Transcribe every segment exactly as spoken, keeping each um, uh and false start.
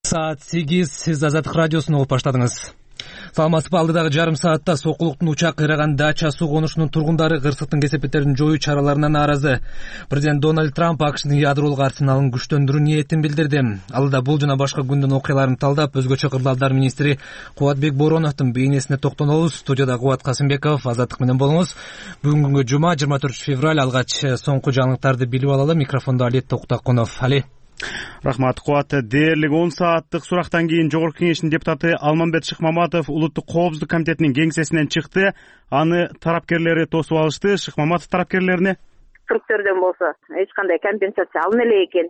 Саат сегиз, сиз Азаттык радиосун угуп баштадыңыз. Саламатсызбы, алдыдагы жарым саатта Сокулуктун учак кыйраган дача суу конушунун тургундары кырсыктын кесепеттерин жоюу чараларына нааразы. Президент Дональд Трамп АКШнын ядролук арсеналын күчтөндүрүү ниетин билдирди. Алда бул жана башка күндүн окуяларын талдап, өзгөчө кырдаалдар министри Кубатбек Бороновдун бейнесине токтонобуз. Студияда Кубат Касымбеков, Азаттык менен болуңуз. Бүгүнкү жума, жыйырма төртүнчү февраль, алгач соңку жаңылыктарды билип алалы. Микрофондо Али Токтакунов. Али. Рахмат, Кубат. Дээрлик он сааттык сурактан кийин Жогорку Кеңештин депутаты Алмамбет Шыкмаматов Улуттук коопсуздук комитетинин кеңсесинен чыкты. Аны тарапкерлери тосуп алышты. Шыкмаматов тарапкерлерине түрктөрдөн болсо эч кандай компенсация алына эле экен.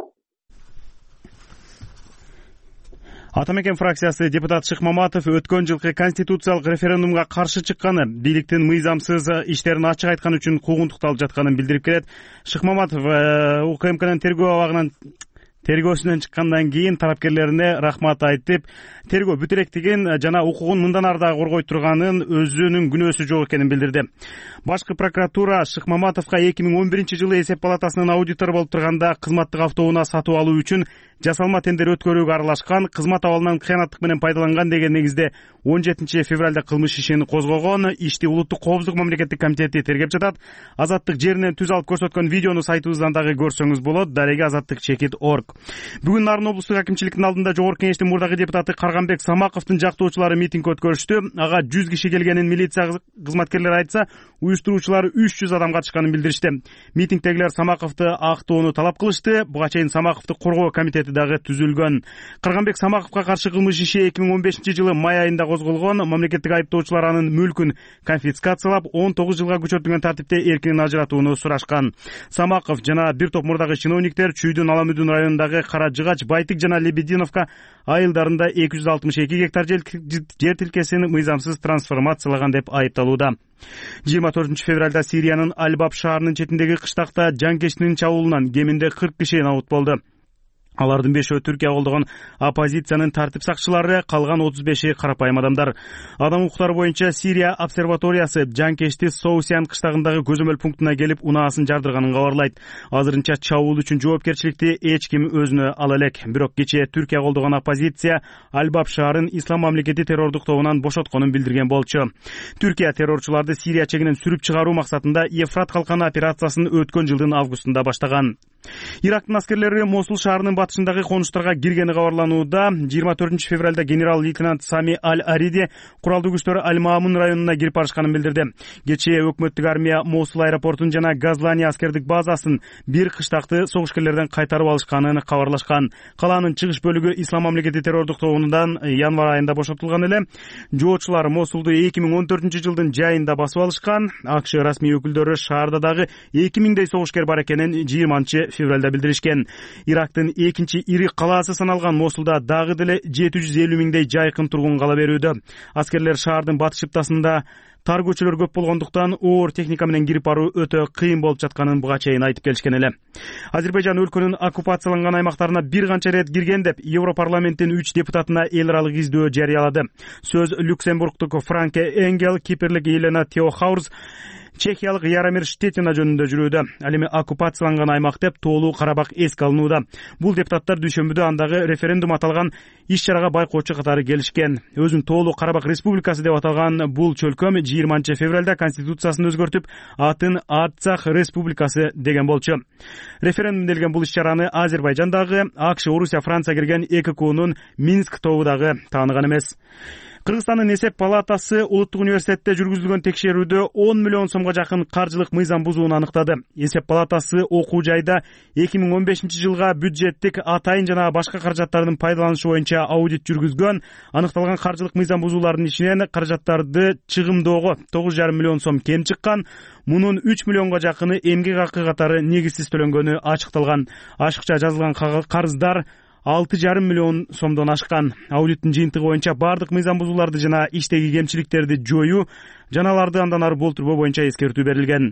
Ата мекен фракциясы депутат Шыкмаматов өткөн жылкы конституциялык референдумга каршы чыкканы, бийликтин мыйзамсыз иштерин ачык айткан үчүн куугунтукталып жатканын билдирип келет. Шыкмаматов УКМКнын тергөө абагынан тергөөсүнөн чыккандан кийин тарапкерлерине рахмат айтып, тергөө бүт электигин жана укугун мындан ары дагы коргой турганын, өзүнүн күнөөсү жок экенин билдирди. Башкы прокуратура Шыкмаматовго эки миң он биринчи жылы эсеп палатасынын аудитору болуп турганда кызматтык автоунаа сатып алуу үчүн жасалма тендер өткөрүүгө аралашкан, кызмат абалынан кыянаттык менен пайдаланган деген негизде он жетинчи февралда кылмыш ишин козгогон. Ишти Улуттук коопсуздук мамлекеттик комитети тергеп жатат. Азаттык жеринен түз алып көрсөткөн видеону сайтыбыздан дагы көрсөңүз болот. Дареги азаттык чекит точка орг. Бүгүн Нарын облустук акимчиликтин алдында Жогорку Кеңештин мурдагы депутаты Карганбек Самаковдун жактоочулары митинг өткөрүштү. Ага жүз киши келгенин милиция кызматкерлери айтса, уюштуруучулар үч жүз адам катышканын билдиришти. Митингдегилер Самаковду актоону талап кылышты. Буга чейин Самаковду коргоо комитети дагы түзүлгөн. Карганбек Самаковго каршы кылмыш иши эки миң он бешинчи жылы май айында козголгон. Мамлекеттик айыптоочулар анын мүлкүн конфискациялап, он тогуз жылга күчөртүлгөн тартипте эркинен ажыратууну сурашкан. Самаков жана бир топ мурдагы чиновниктер Чүйдүн Аламүдүн районундагы Кара Жыгач, Байтык жана Лебединовка айылдарында эки жүз алтымыш эки гектар жер тилкесин мыйзамсыз трансформациялаган деп айыпталууда. жыйырма төртүнчү февралда Сириянын Аль-Баб шаарынын четиндеги кыштакта жанкечтин чабуулунан кеминде кырк киши набут болду. Алардын бешөө Түркия колдогон оппозициянын тартип сакчылары, калган отуз беши карапайым адамдар. Адам укуктары боюнча Сирия обсерваториясы жанкечти Соусиан кыштагындагы көзөмөл пунктуна келип унаасын жардырганын кабарлайт. Азырынча чабуул үчүн жоопкерчиликти эч ким өзүнө ала элек. Бирок кечээ Түркия колдогон оппозиция Аль-Баб шаарын Ислам мамлекети террордук тобунан бошотконун билдирген болчу. Түркия террорчуларды Сирия чегинен сүрүп чыгаруу максатында Ефрат калканы операциясын өткөн жылдын августунда баштаган. Ирактын аскерлери Мосул шаарынын батышындагы конуштарга киргени кабарланууда. жыйырма төртүнчү февралда генерал-лейтенант Сами Аль-Ариди куралдуу күчтөр Аль-Маамун районуна кирип барышканын билдирди. Кечээ өкмөттүк армия Мосул аэропортун жана Газлани аскердик базасын бир кыштакты согушкерлерден кайтарып алышканын кабарлашкан. Калаанын чыгыш бөлүгү Ислам мамлекети террордук тобунан январь айында бошотулган эле. Жоочулар Мосулду эки миң он төртүнчү жылдын жайында басып алышкан. АКШ расмий өкүлдөрү шаарда дагы эки миңдей согушкер бар экенин жыйырманчы февралда билдиришкен. Ирактын экинчи ири калаасы саналган Мосулда дагы деле жети жүз элүү миңдей жайкын тургун кала берүүдө. Аскерлер шаардын батыш чыптасында тар көчөлөр көп болгондуктан оор техника менен кирип баруу өтө кыйын болуп жатканын буга чейин айтып келишкен эле. Азербайжан өлкөнүн оккупацияланган аймактарына бир канча рет кирген деп Европарламенттин үч депутатына эл аралык издөө жарыялады. Сөз Люксембургдук Франке Энгел, Кипрлик Елена Теохаурс, Чехиялык Яромир Штетина жөнүндө жүрүүдө. Ал эми оккупацияланган аймак деп тоолуу Карабак эске алынууда. Бул депутаттар дүйшөмбүдө андагы референдум аталган иш-чарага байкоочу катары келишкен. Өзүн тоолуу Карабак республикасы деп аталган бул чөлкөм жыйырманчы февралда конституциясын өзгөртүп, атын Арцах республикасы деген болчу. Референдум делген бул иш-чараны Азербайжандагы, АКШ, Орусия, Франция кирген Э К Кнын Минск тобу дагы тааныган эмес. Кыргызстандын эсеп палатасы Улуттук университетте жүргүзүлгөн текшерүүдө он миллион сомго жакын каржылык мыйзам бузууну аныктады. Эсеп палатасы окуу жайда эки миң он бешинчи жылга бюджеттик, атайын жана башка каражаттардын пайдаланышы боюнча аудит жүргүзгөн. Аныкталган каржылык мыйзам бузуулардын ичинен каражаттарды чыгымоого тогуз жарым миллион сом кем чыккан. Мунун үч миллионго жакыны эмгек акы катары негизсиз төлөнгөнү ачыкталган. Ашыкча жазылган карыздар алты жарым миллион сомдон ашкан. Аудиттин жыйынтыгы боюнча бардык мыйзам бузууларды жана иштеги кемчиликтерди жоюу, жаналарды андан ары болтурбоо боюнча эскертүү берилген.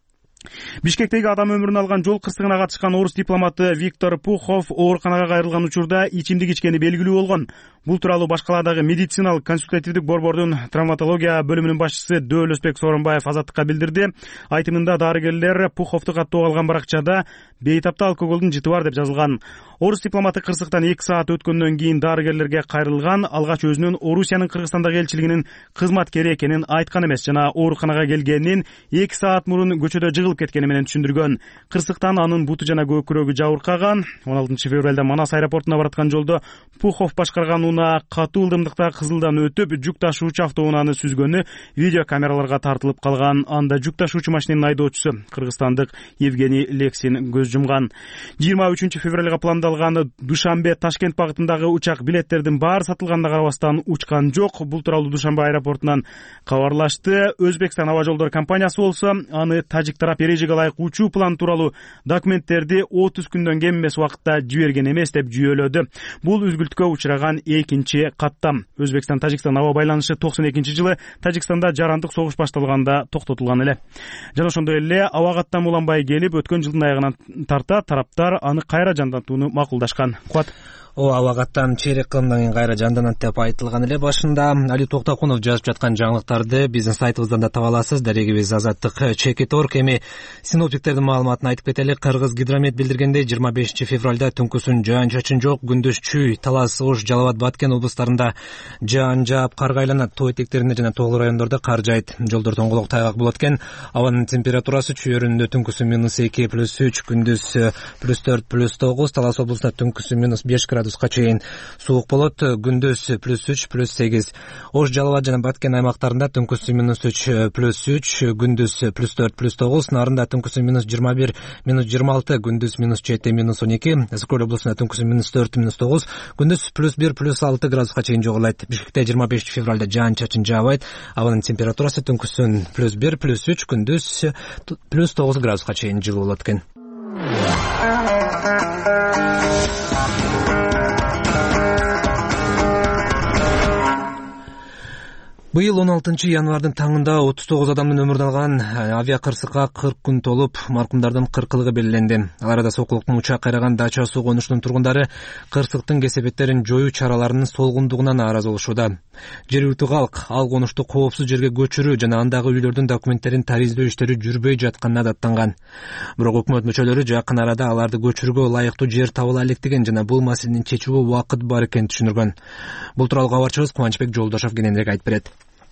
Бишкектеги адам өмүрүн алган жол кырсыгына катышкан орус дипломаты Виктор Пухов ооруканага кайрылган учурда ичимдик ичкени белгилүү болгон. Бул тууралуу башкалардагы медициналык консультативдик борбордун травматология бөлүмүнүн башчысы Дөөлөсбек Сооронбаев Азаттыкка билдирди. Айтымында дарыгерлер Пуховду каттоо алган баракчада бейтапта алкоголдун жыты бар деп жазылган. Орус дипломаты Кырсыктан эки саат өткөндөн кийин дарыгерлерге кайрылган, алгач өзүнүн Орусиянын Кыргызстандагы элчилигинин кызматкери экенин айткан эмес жана ооруканага келгенин эки саат мурун көчөдө жыгылып кеткени менен түшүндүргөн. Кырсыктан анын буту жана көкүрөгү жабыркаган. он алтынчы февралда Манас аэропортуна бараткан жолдо Пухов башкарган унаа катуу ылдымдыкта кызылдан өтүп, жүк ташуучу автоунааны сүзгөнү видео камераларга тартылып калган. Анда жүк ташуучу машинанын айдоочусу кыргызстандык Евгений Лексин көз жумган. жыйырма үчүнчү февралга пландалган Душанбе Ташкент багытындагы учак билеттердин баары сатылганына карабастан учкан жок. Бул тууралуу Душанбе аэропортунан кабарлашты. Өзбекстан аба жолдору компаниясы болсо аны тажик тарап эрежеге ылайык учуу план тууралуу документтерди отуз күндөн кем эмес убакытта жиберген эмес деп жүйөлөдү. Бул үзгүлтүккө учураган экинчи каттам. Өзбекстан Тажикстан аба байланышы токсон экинчи жылы Тажикстанда жарандык согуш башталганда токтотулган эле. Жана ошондой эле аба каттам уланбай келип, өткөн жылдын аягынан тарта тараптар аны кайра жандантууну макулдашкан. Куат Ооба, абагаттан чейрек кылымдан кийин кайра жанданат деп айтылган эле башында. Али Токтокунов жазып жаткан жаңылыктарды биздин сайтыбыздан да таба аласыз. Дарегибиз Азаттык чекит точка орг. Эми синоптиктердин маалыматын айтып кетели. Кыргыз гидромет билдиргендей, жыйырма бешинчи февралда түнкүсүн жаан-чачын жок, күндүз чүй, Талас, Ош, Жалал Абад, Баткен облустарында жаан жаап, карга айланат. Тоо этектеринде жана тоолуу райондордо кар жайт. Жолдор тоңголок, тайгак болот экен. Абанын температурасы чүйөрүндө түнкүсүн минус эки, плюс үч, күндүз плюс төрт, плюс тогуз, Талас облусунда түнкүсүн минус беш градуска чейин суук болот, күндүз плюс үч, плюс сегиз. Ош, Жалал Абад жана Баткен аймактарында түнкүсүн минус үч, плюс үч, күндүз плюс төрт, плюс тогуз, Нарында түнкүсүн минус жыйырма бир, минус жыйырма алты, күндүз минус жети, минус он эки, Скөл облусунда түнкүсүн минус төрт, минус тогуз, күндүз плюс бир, плюс алты градуска чейин жоголойт. Бишкекте жыйырма бешинчи февралда жаан-чачын жаабайт. Абанын температурасы түнкүсүн плюс бир, плюс үч, күндүз плюс тогуз градуска чейин жылуу болот экен. Быйыл он алтынчы январдын таңында отуз тогуз адамдын өмүрүн алган авиакырсыкка кырк күн толуп, маркумдардын кыркылыгы белгиленди. Ал арада Сокулуктун учак кайраган дача суу конушунун тургундары кырсыктын кесепеттерин жоюу чараларынын солгундугуна нааразы болушууда. Жергиликтүү калк ал конушту коопсуз жерге көчүрүү жана андагы үйлөрдүн документтерин таризлөө иштери жүрбөй жатканына даттанган. Бирок өкмөт мүчөлөрү жакын арада аларды көчүрүүгө ылайыктуу жер табыла электигин жана бул маселени чечүүгө убакыт бар экенин түшүндүргөн. Бул тууралуу кабарчыбыз Кубанычбек Жолдошов кененирээк айтып берет.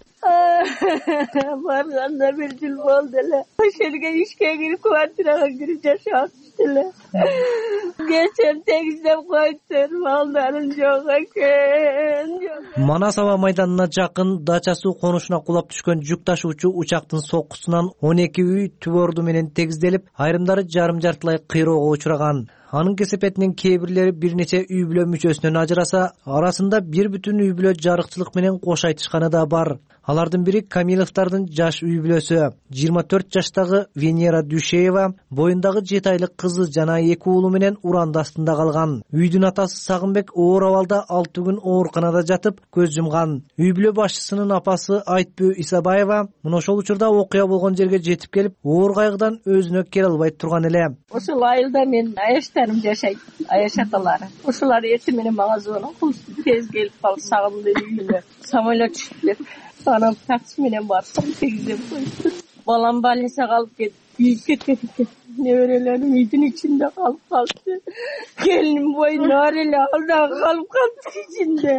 Барганда бир жыл болду эле. Ошерге ишке кирип, квартирага кирип жашаптыр эле. Кечен тегиздеп коюптур, малдарым жок экен. Манас аба майданына жакын дача суу конушуна кулап түшкөн жүк ташуучу учактын соккусунан он эки үй түбөрдү менен тегизделип, айрымдары жарым жартылай кыйроого учураган. Анын кесепетинин кээ бирлери бир нече үй бүлө мүчөсүнөн ажыраса, арасында бир бүтүн үй бүлө жарыкчылык менен кош айтышканы да бар. Алардын бири Камиловдардын жаш үй бүлөсү. жыйырма төрт жаштагы Венера Дюшеева боюндагы жети айлык кызы жана эки уулу менен уранда астында калган. Үйдүн атасы Сагынбек оор абалда алты күн ооруканада жатып көз жумган. Үй бүлө башчысынын апасы Айтбөө Исабаева мына ошол учурда окуя болгон жерге жетип келип, оор кайгыдан өзүнө келе албай турган эле. Ошол айылда мен аяштарым жашайт, аяш аталары. Ошолар эртең менен мага звонок кылышты, тез келип кал, Сагындын үйүнө. Самолет түшүп анан такси менен барсам тегиздеп коюптур. Балам больницага алып кетип, күйүп кеткен экен. Неберелерим үйдүн ичинде калып калды. Келиним боюнда бар эле, ал дагы калып калды ичинде.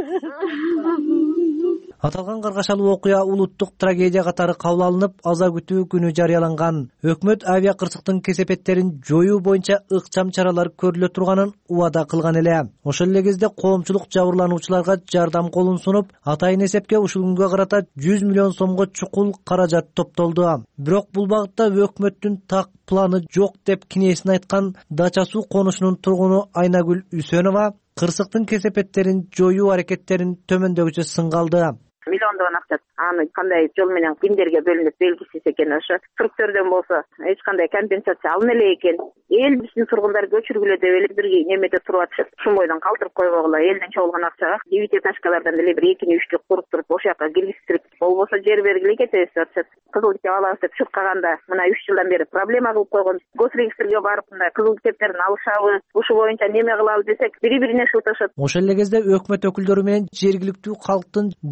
Аталган каргашалуу окуя улуттук трагедия катары кабыл алынып, аза күтүү күнү жарыяланган. Өкмөт авиакырсыктын кесепеттерин жоюу боюнча ыкчам чаралар көрүлө турганын убада кылган эле. Ошол эле кезде коомчулук жабырлануучуларга жардам колун сунуп, атайын эсепке ушул күнгө карата жүз миллион сомго чукул каражат топтолду. Бирок бул багытта өкмөттүн так планы жок деп кинесин айткан дача суу конушунун тургуну Айнагүл Үсөнова кырсыктын кесепеттерин жоюу аракеттерин төмөндөгүчө сынга алды. Миллиондон акча аны кандай жол менен кимдерге бөлүнөт белгисиз экен. Ошо түрктөрдөн болсо эч кандай компенсация алына эле экен. Эл биздин тургундар көчүргүлө деп эле бир немеде туруп атышат. Ушун бойдон калтырып койгола, элден чогулган акчага девятиэтажкалардан эле бир экини үчтү куруп туруп ошол жака киргизип, болбосо жер бергиле кетебиз деп атышат. Кызыл китеп алабыз деп чуркаганда мына үч жылдан бери проблема кылып койгон. Госрегистрге барып мындай кызыл китептерин алышабыз, ушу боюнча неме кылабыз десек, бири-бирине шылтышат. Ошол эле кезде өкмөт өкүлдөрү менен жергиликтүү калктын жакында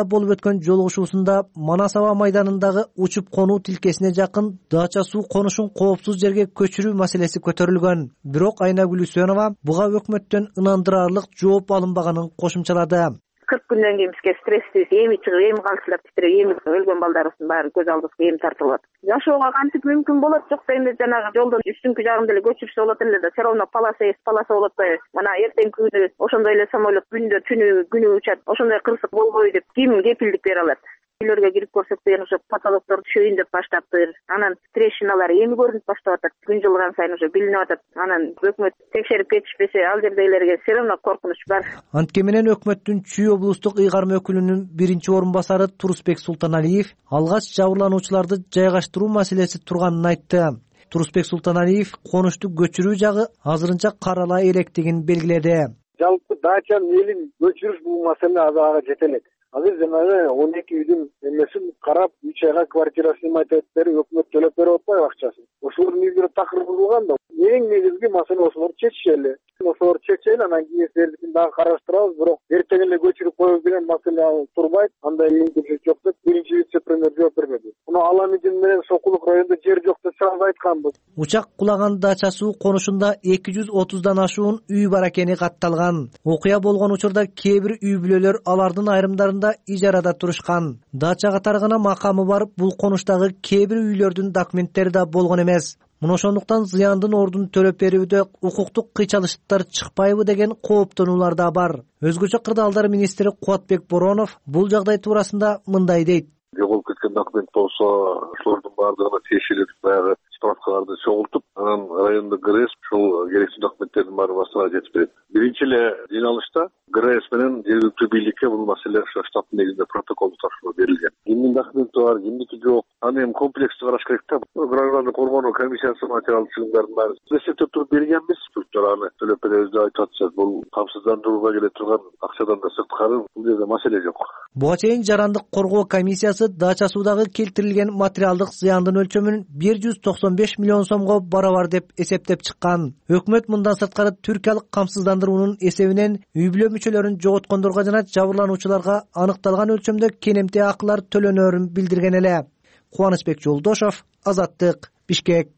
болуп өткөн жолугушуусунда Манас аба майданындагы учуп конуу тилкесине жакын дача суу конушун коопсуз жерге көчүрүү маселеси көтөрүлгөн. Бирок Айнагүл Үсөнова буга өкмөттөн ынандырарлык жооп алынбаганын кошумчалады. кырк күндөн кийин бизге стресстүү эми чыгып эми калчылап титиреп эми өлгөн балдарыбыздын баары көз алдыбызга эми тартылып атат. Жашоого кантип мүмкүн болот? Жокса эми жанагы жолдон үстүңкү жагын деле көчүрүшсө болот эле да. Все равно полоса есть, полоса болот атпайбы? Мына эртеңки күнү ошондой эле самолет күндө түнү күнү учат. Ошондой кырсык болбойбу деп ким кепилдик бере алат? Үйлөргө кирип көрсөк деген уже потолоктор түшөйүн деп баштаптыр. Анан трещиналар эми көрүнүп баштап атат. Күн жылган сайын уже билинип атат. Анан өкмөт текшерип кетишпесе, ал жердегилерге все равно коркунуч бар. Антке менен өкмөттүн Чүй облустук ыйгарма өкүлүнүн биринчи орун басары Турусбек Султаналиев алгач жабырлануучуларды жайгаштыруу маселеси турганын айтты. Турусбек Султаналиев конушту көчүрүү жагы азырынча карала электигин белгиледи. Жалпы дачанын элин көчүрүш бул маселе ага жете элек. Азыр жанагы он эки үйдүн эмесин карап үч айга квартира снимать этип берип өкмөт төлөп берип атпайбы акчасын. Ошолордун үйдөрү такыр курулган да. Эң негизги маселе ошолорду чечиши эле. Ошолорду чечели, анан кийин силердикин дагы караштырабыз, бирок эртең эле көчүрүп коебуз деген маселе турбайт. Андай мүмкүнчүлүк жок деп биринчи вице-премьер жооп бербеди. Муну Аламидин менен Сокулук районунда жер жок деп сразу айтканбыз. Учак кулаган дача суу конушунда эки жүз отуздан ашуун үй бар экени катталган. Окуя болгон учурда кээ бир үй бүлөлөр алардын айрымдарында ижарада турушкан. Дачага таргана макамы бар бул конуштагы кээ бир үйлөрдүн документтери да болгон эмес. Муну ошондуктан зыяндын ордун төлөп берүүдө укуктук кыйчалыштыктар чыкпайбы деген кооптонуулар да бар. Өзгөчө кырдаалдар министри Кубатбек Боронов бул жагдай туурасында мындай дейт. Жоголуп кеткен документ болсо, ошолордун баардыгына тиешелүү баягы справкаларды чогултуп, анан райондо ГРЭС ушул керектүү документтердин баарын Астанага жетип берет. Биринчи эле жыйналышта ГРЭС менен жергиликтүү бийликке бул маселе штаттын негизинде протокол тапшыруу берилген. Кимдин документи бар, кимдики жок. Аны эми комплекстүү караш керек да. Граждандык коргонуу комиссиясы материалдык чыгымдардын баарын эсептеп туруп бергенбиз. Түрктөр аны төлөп беребиз деп айтып атышат. Бул камсыздандырууга келе турган акчадан да сырткары бул жерде маселе жок. Буга чейин Жарандык коргоо комиссиясы дача суудагы келтирилген материалдык зыяндын өлчөмүн бир жүз токсон беш миллион сомго барабар деп эсептеп чыккан. Өкмөт мындан сырткары түркиялык камсыздандыруунун эсебинен үй бүлө мүчөлөрүн жоготкондорго жана жабырлануучуларга аныкталган өлчөмдө кенемтий акылар төлөнөрүн билдирген эле. Кубанычбек Жолдошов, Азаттык, Бишкек.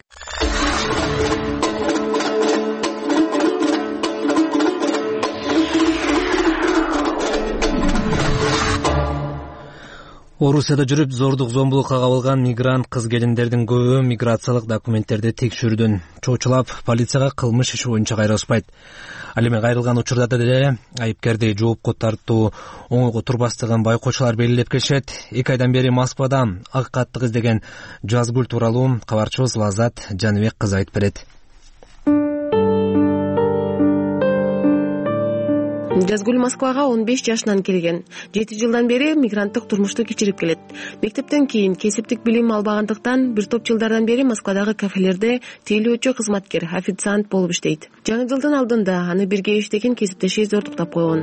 Орусияда жүрүп зордук зомбулукка кабылган мигрант кыз-келиндердин көбү миграциялык документтерди текшерүүдөн чоочулап, полицияга кылмыш иши боюнча кайрылышпайт. Ал эми кайрылган учурда деле айыпкерди жоопко тартуу оңойго турбастыгын байкоочулар белгилеп келишет. Эки айдан бери Москвада акыйкаттык издеген Жазгүл тууралуу кабарчыбыз Лазат Жаныбек кызы айтып берет. Жазгүл Москвага он беш жашынан келген. жети жылдан бери мигранттык турмушту кечирип келет. Мектептен кийин кесиптик билим албагандыктан бир топ жылдардан бери Москвадагы кафелерде тейлөөчү кызматкер, официант болуп иштейт. Жаңы жылдын алдында аны бирге иштеген кесиптеши зордуктап койгон.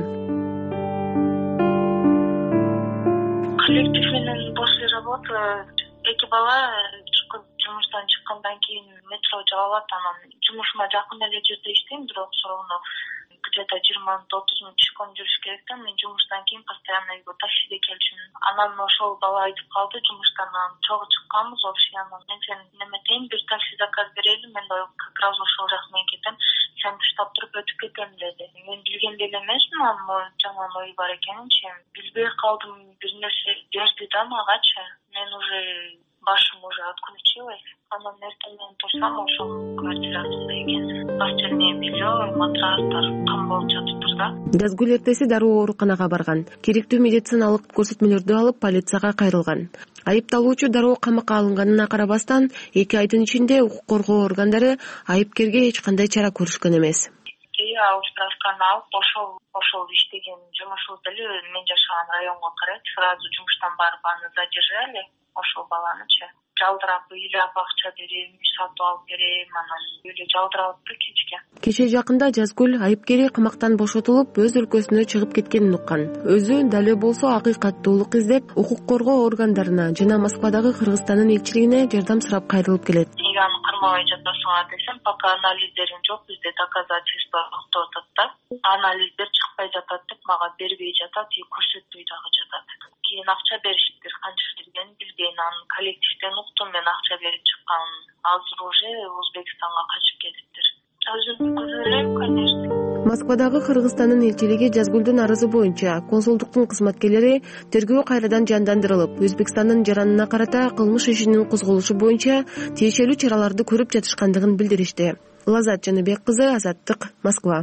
Коллектив менен после работы эки бала жумуштан чыккандан кийин метро жабылат, анан жумушума жакын эле жерде иштейм, бирок все равно где-то жыйырма мүнөт отуз мүнөт чыккан жүрүш керек да. Мен жумуштан кийин постоянно таксиде келчүмүн. Анан ошол бала айтып калды, жумуштан чогуу чыкканбыз вообще. Анан мен сени неметейин, бир такси заказ берели, мен как раз ошол жак менен кетем, сени уштап туруп өтүп кетем деди. Мен билген деле эмесмин анын жаман ою бар экенинчи. Билбей калдым, бир нерсе берди да магачы. Мен уже башым уже откручилась. Анан эртең турсам ошол квартирасында экен. Постельное белье, матрастар кам болуп жатыптыр да. Жазгүл эртеси дароо ооруканага барган. Керектүү медициналык көрсөтмөлөрдү алып полицияга кайрылган. Айыпталуучу дароо камакка алынганына карабастан, эки айдын ичинде укук коргоо органдары айыпкерге эч кандай чара көрүшкөн эмес. Справканы алып, ошол ошол иштеген жумушубуз деле мен жашаган районго карайт. Сразу жумуштан барып аны задержали, ошол баланычы. Жалдырап, ыйлап акча берем, үй сатып алып берем, анан эле жалдырап да кечке. Кечээ жакында Жазгүл айыпкери камактан бошотулуп, өз өлкөсүнө чыгып кеткенин уккан. Өзү дале болсо акыйкаттуулук издеп, укук коргоо органдарына жана Москвадагы Кыргызстандын элчилигине жардам сурап кайрылып келет. Неге аны кырмабай жатасыңар десем, пока анализдерин жок, бизде доказательство токтоп атат да. Анализдер чыкпай жатат деп мага бербей жатат, и көрсөтпөй дагы жатат. Кийин акча беришиптир, канча берген билбейм, анын коллективден уктум мен акча берип чыкканын. Азыр уже Өзбекстанга качып кетиптир. Өзүм күнөөлөйм, конечно. Москвадагы Кыргызстандын элчилиги Жазгүлдүн арызы боюнча консулдуктун кызматкерлери тергөө кайрадан жандандырылып, Өзбекстандын жаранына карата кылмыш ишинин козголушу боюнча тиешелүү чараларды көрүп жатышкандыгын билдиришти. Лазат Жаныбек кызы, Азаттык, Москва.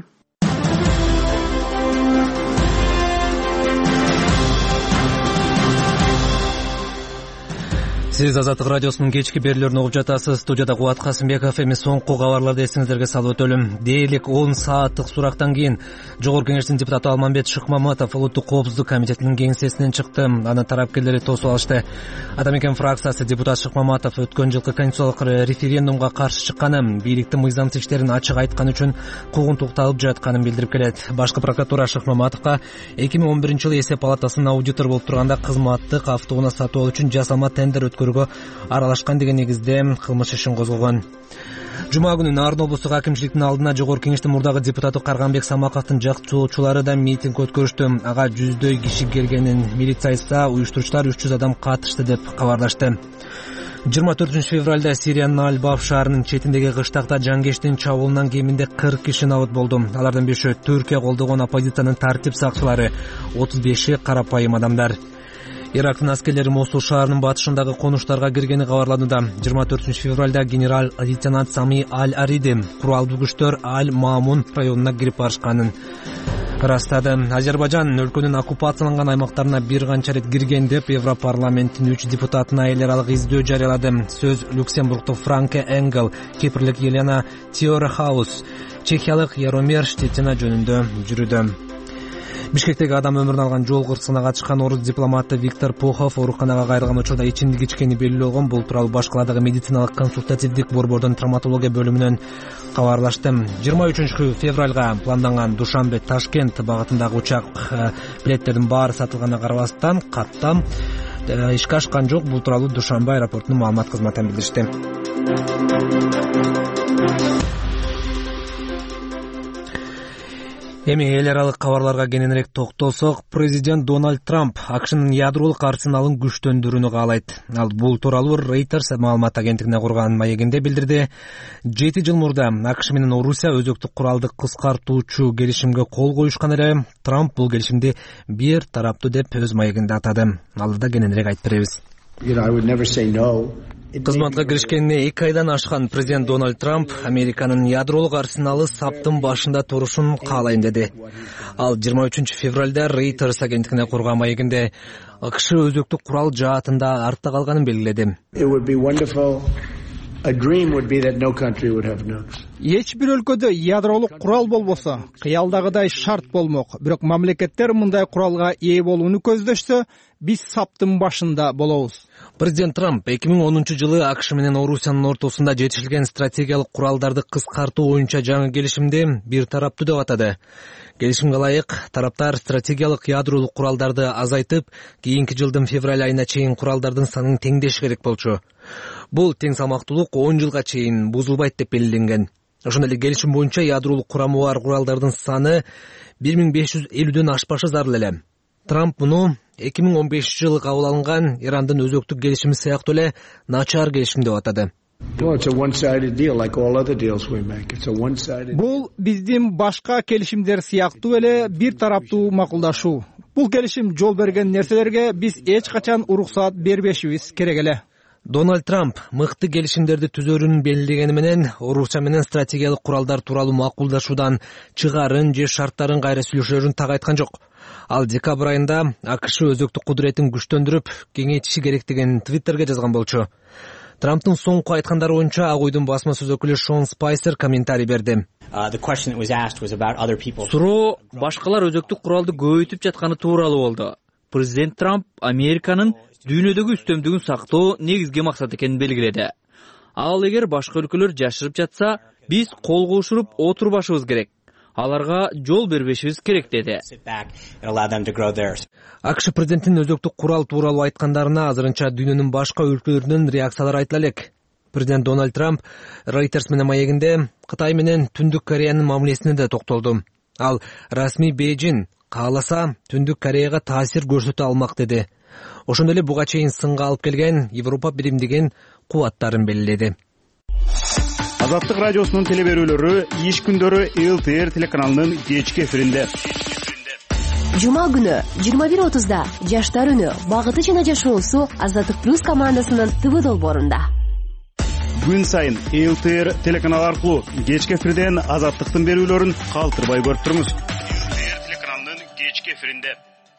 Сиз Азаттык радиосунун кечки берүүлөрүн угуп жатасыз. Студияда Кубат Касымбеков. Эми соңку кабарларды эсиңиздерге салып өтөлүм. Дээрлик он сааттык сурактан кийин Жогорку Кеңештин депутаты Алмамбет Шыкмаматов Улуттук коопсуздук комитетинин кеңсесинен чыкты. Анын тарапкерлери тосуп алышты. Атамекен фракциясы депутат Шыкмаматов өткөн жылкы конституциялык референдумга каршы чыкканын, бийликтин мыйзамсыз иштерин ачык айткан үчүн куугунтукталып жатканын билдирип келет. Башкы прокуратура Шыкмаматовго эки миң он биринчи жылы эсеп палатасынын аудитор болуп турганда кызматтык автоунаа сатып алуу үчүн жасалма тендер өткөрүүгө аралашкан деген негизде кылмыш ишин козгогон. Жума күнү Нарын облустук акимчиликтин алдына Жогорку Кеңештин мурдагы депутаты Карганбек Самаковдун жактоочулары да митинг өткөрүштү. Ага жүздөй киши келгенин, милиция айтса, уюштуруучулар үч жүз адам катышты деп кабарлашты. жыйырма төртүнчү февралда Сириянын Аль-Баб шаарынын четиндеги кыштакта жангештин чабуулунан кеминде кырк киши набыт болду. Алардын бешөө Түркия колдогон оппозициянын тартип сакчылары, отуз беши карапайым адамдар. Ирактын аскерлери Мосул шаарынын батышындагы конуштарга киргени кабарланууда. жыйырма төртүнчү февралда генерал-лейтенант Сами Аль-Ариди куралдуу күчтөр Аль-Мамун районуна кирип барышканын ырастады. Азербайжан өлкөнүн оккупацияланган аймактарына бир канча рет кирген деп Европарламенттин үч депутатына эл аралык издөө жарыялады. Сөз Люксембургтук Франке Энгел, Кипрлик Елена Тиорхаус, Чехиялык Яромир Штетина жөнүндө жүрүүдө. Бишкектеги адам өмүрүн алган жол кырсыгына катышкан орус дипломаты Виктор Похов ооруканага кайрылган учурда ичимдик ичкени белгилүү болгон. Бул тууралуу башкаладагы медициналык консультативдик борбордун травматология бөлүмүнөн кабарлашты. жыйырма үчүнчү февралга планданган Душанбе Ташкент багытындагы учак билеттердин баары сатылганына карабастан каттам ишке ашкан жок. Бул тууралуу Душанбе аэропортунун маалымат кызматынан билдиришти. Эми эл аралык кабарларга кененирээк токтолсок, президент Дональд Трамп АКШнын ядролук арсеналын күчтөндүрүүнү каалайт. Ал бул тууралуу Reuters маалымат агенттигине курган маегинде билдирди. жети жыл мурда АКШ менен Орусия өзөктүк куралды кыскартуучу келишимге кол коюшкан эле. Трамп бул келишимди бир тараптуу деп өз маегинде атады. Алда кененирээк айтып беребиз. Кызматка киришкенине эки айдан ашкан президент Дональд Трамп Американын ядролук арсеналы саптын башында турушун каалайм деди. Ал жыйырма үчүнчү февралда Reuters агенттигине курган маегинде АКШ өзөктүк курал жаатында артта калганын белгиледи. Эч бир өлкөдө ядролук курал болбосо, кыялдагыдай шарт болмок. Бирок мамлекеттер мындай куралга ээ болууну көздөшсө, биз саптын башында болобуз. Президент Трамп эки миң онунчу жылы АКШ менен Орусиянын ортосунда жетишилген стратегиялык куралдарды кыскартуу боюнча жаңы келишимди бир тараптуу деп атады. Келишимге ылайык, тараптар стратегиялык ядролук куралдарды азайтып, кийинки жылдын февраль айына чейин куралдардын санын теңдеш керек болчу. Бул тең салмактуулук он жылга чейин бузулбайт деп белгиленген. Ошондой эле келишим боюнча ядролук курамы бар куралдардын саны бир миң беш жүз элүүдөн ашпашы зарыл эле. Трамп муну эки миң он бешинчи жылы кабыл алынган Ирандын өзөктүк келишими сыяктуу эле начар келишим деп атады. Бул биздин башка келишимдер сыяктуу эле бир тараптуу макулдашуу. Бул келишим жол берген нерселерге биз эч качан уруксаат бербешибиз керек эле. Дональд Трамп мыкты келишимдерди түзөрүн белгилегени менен Орусия менен стратегиялык куралдар тууралуу макулдашуудан чыгарын же шарттарын кайра сүйлөшүүлөрүн так айткан жок. Ал декабрь айында АКШ өзөктүк кудуретин күчтөндүрүп, кеңейтиши керектигин Твиттерге жазган болчу. Трамптын соңку айткандары боюнча Ак уйдун басма сөз өкүлү Шон Спайсер комментарий берди. Суроо башкалар өзөктүк куралды көбөйтүп жатканы тууралуу болду. Президент Трамп Американын дүйнөдөгү үстөмдүгүн сактоо негизги максат экенин белгиледи. Ал эгер башка өлкөлөр жашырып жатса, биз кол кошуруп отурбашыбыз керек. Аларга жол бербешибиз керек деди. АКШ президентинин өзөктүк курал тууралуу айткандарына азырынча дүйнөнүн башка өлкөлөрүнөн реакциялар айтыла элек. Президент Дональд Трамп Reuters менен маегинде Кытай менен Түндүк Кореянын мамилесине да токтолду. Ал расмий Бейжин кааласа Түндүк Кореяга таасир көрсөтө алмак деди. Ошондой эле буга чейин сынга алып келген Европа биримдигин кубаттарын белгиледи. Азаттык радиосунун теле берүүлөрү иш күндөрү эл ти эр телеканалынын кечки эфиринде. Жума күнү жыйырма бир отузда Жаштар үнү багыты жана жашоосу Азаттык плюс командасынын ТВ долбоорунда. Күн сайын эл ти эр телеканалы аркылуу кечки эфирден Азаттыктын берүүлөрүн калтырбай көрүп туруңуз. эл ти эр телеканалынын кечки эфиринде.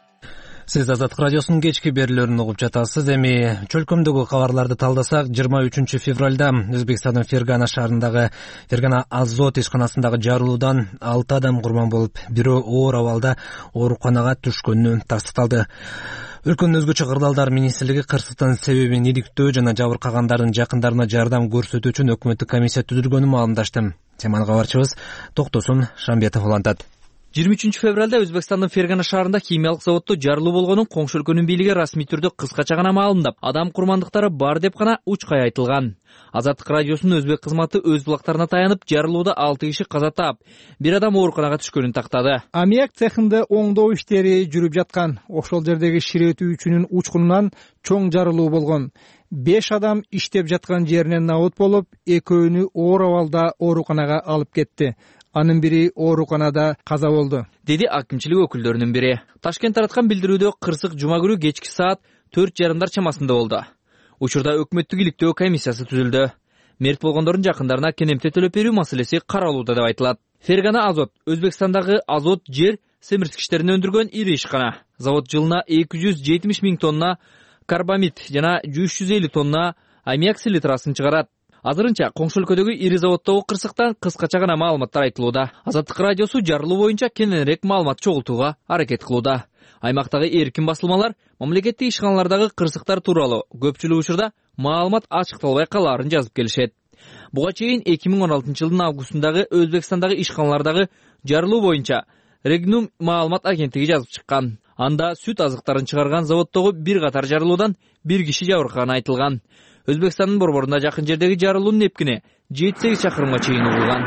Сиз Азаттык радиосунун кечки берүүлөрүн угуп жатасыз. Эми чөлкөмдөгү кабарларды талдасак, жыйырма үчүнчү февралда Өзбекстандын Фергана шаарындагы Фергана Азот ишканасындагы жарылуудан алты адам курман болуп, бирөө оор абалда ооруканага түшкөнү тастыкталды. Өлкөнүн өзгөчө кырдаалдар министрлиги кырсыктын себебин иликтөө жана жабыркагандардын жакындарына жардам көрсөтүү үчүн өкмөттүк комиссия түзүлгөнүн маалымдашты. Теманы кабарчыбыз Токтосун Шамбетов улантат. жыйырма үчүнчү февралда Өзбекстандын Фергана шаарында химиялык заводдо жарылуу болгонун коңшу өлкөнүн бийлиги расмий түрдө кыскача гана маалымдап, адам курмандыктары бар деп гана учкай айтылган. Азаттык радиосунун өзбек кызматы өз булактарына таянып, жарылууда алты киши каза таап, бир адам ооруканага түшкөнүн тактады. Аммиак цехинде оңдоо иштери жүрүп жаткан. Ошол жердеги ширетүүчүнүн учкунунан чоң жарылуу болгон. беш адам иштеп жаткан жеринен набут болуп, экөөнү оор абалда ооруканага алып кетти. Анын бири ооруканада каза болду, деди акимчилик өкүлдөрүнүн бири. Ташкент тараткан билдирүүдө кырсык жума күнү кечки саат төрт жарымдар чамасында болду. Учурда өкмөттүк иликтөө комиссиясы түзүлдү. Мерт болгондордун жакындарына кенемте төлөп берүү маселеси каралууда деп айтылат. Фергана Азот Өзбекстандагы азот жер семирткичтерин өндүргөн ири ишкана. Завод жылына эки жүз жетимиш миң тонна карбамид жана үч жүз элүү тонна аммиак селитрасын чыгарат. Азырынча коңшу өлкөдөгү ири заводдогу кырсыктан кыскача гана маалыматтар айтылууда. Азаттык радиосу жарылуу боюнча кененирээк маалымат чогултууга аракет кылууда. Аймактагы эркин басылмалар мамлекеттик ишканалардагы кырсыктар тууралуу көпчүлүк учурда маалымат ачыкталбай калаарын жазып келишет. Буга чейин эки миң он алтынчы жылдын августундагы Өзбекстандагы ишканалардагы жарылуу боюнча Регнум маалымат агенттиги жазып чыккан. Анда сүт азыктарын чыгарган заводдогу бир катар жарылуудан бир киши жабыркаганы айтылган. Өзбекстандын борборунда жакын жердеги жарылуунун эпкини жети сегиз чакырымга чейин угулган.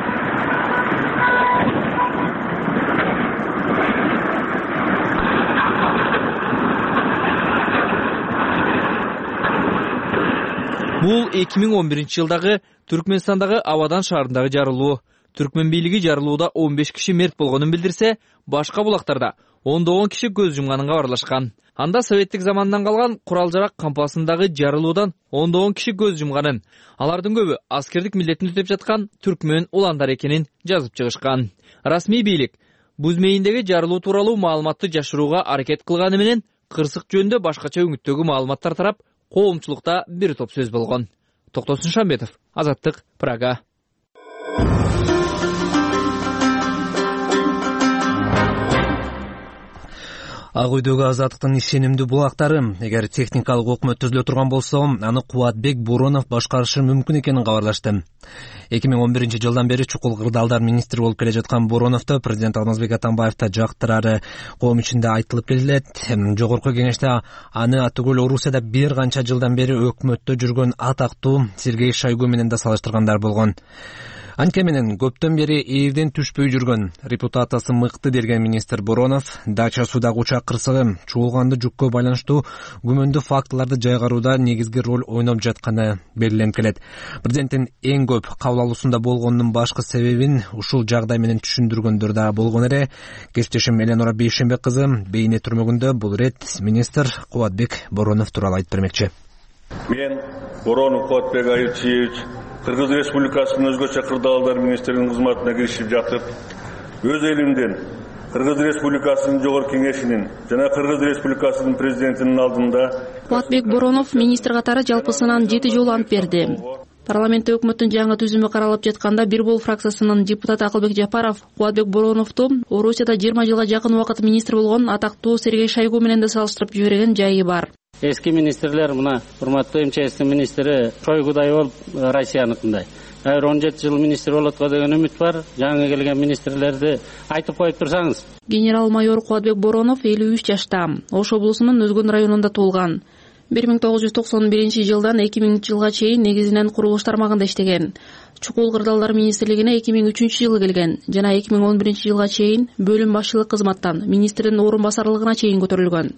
Бул эки миң он биринчи жылдагы Түркмөнстандагы Абадан шаарындагы жарылуу. Түркмөн бийлиги жарылууда он беш киши мерт болгонун билдирсе, башка булактарда ондогон киши көз жумганын кабарлашкан. Анда советтик замандан калган курал-жарак кампасындагы жарылуудан ондогон киши көз жумганын, алардын көбү аскердик милдетин өтөп жаткан түркмөн уландар экенин жазып чыгышкан. Расмий бийлик Бузмейиндеги жарылуу тууралуу маалыматты жашырууга аракет кылганы менен кырсык жөнүндө башкача өңүттөгү маалыматтар тарап, коомчулукта бир топ сөз болгон. Токтосун Шамбетов, Азаттык, Прага. Ак үйдөгү Азаттыктын ишенимдүү булактары эгер техникалык өкмөт түзүлө турган болсо, аны Кубатбек Боронов башкарышы мүмкүн экенин кабарлашты. эки миң он биринчи жылдан бери чукул кырдаалдар министри болуп келе жаткан Бороновду президент Алмазбек Атамбаев да жактырары коом ичинде айтылып келет. Жогорку кеңеште аны атүгүл Орусияда бир канча жылдан бери өкмөттө жүргөн атактуу Сергей Шойгу менен да салыштыргандар болгон. Анткени менен көптөн бери ээрден түшпөй жүргөн, репутациясы мыкты деген министр Боронов дача суудагы учак кырсыгы чуулганды жүккө байланыштуу күмөндүү фактыларды жайгарууда негизги роль ойноп жатканы белгиленип келет. Президенттин эң көп кабыл алуусунда болгонунун башкы себебин ушул жагдай менен түшүндүргөндөр да болгон эле. Кесиптешим Эленора Бейшембек кызы бейне түрмөгүндө бул ирет министр Кубатбек Боронов тууралуу айтып бермекчи. Мен Боронов Кубатбек Айылчиевич Кыргыз Республикасынын өзгөчө кырдаалдар министринин кызматына киришип жатып, өз элимден Кыргыз Республикасынын жогорку кеңешинин жана Кыргыз Республикасынын президентинин алдында Кубатбек Боронов министр катары жалпысынан жети жолу ант берди. Парламентте өкмөттүн жаңы түзүмү каралып жатканда бир бол фракциясынын депутаты Акылбек Жапаров Кубатбек Бороновду Орусияда жыйырма жылга жакын убакыт министр болгон атактуу Сергей Шойгу менен да салыштырып жиберген жайы бар. Эски министрлер, мына урматтуу МЧСтин министри Шойгудай болуп Россияныкындай. он жети жыл министр болот го деген үмүт бар. Жаңы келген министрлерди айтып коюп турсаңыз. Генерал-майор Кубатбек Боронов элүү үч жашта. Ош облусунун Өзгөн районунда туулган. бир миң тогуз жүз токсон биринчи жылдан эки миңинчи жылга чейин негизинен курулуш тармагында иштеген. Чукул кырдаалдар министрлигине эки миң үчүнчү жылы келген жана эки миң он биринчи жылга чейин бөлүм башчылык кызматтан министрдин орун басарлыгына чейин көтөрүлгөн.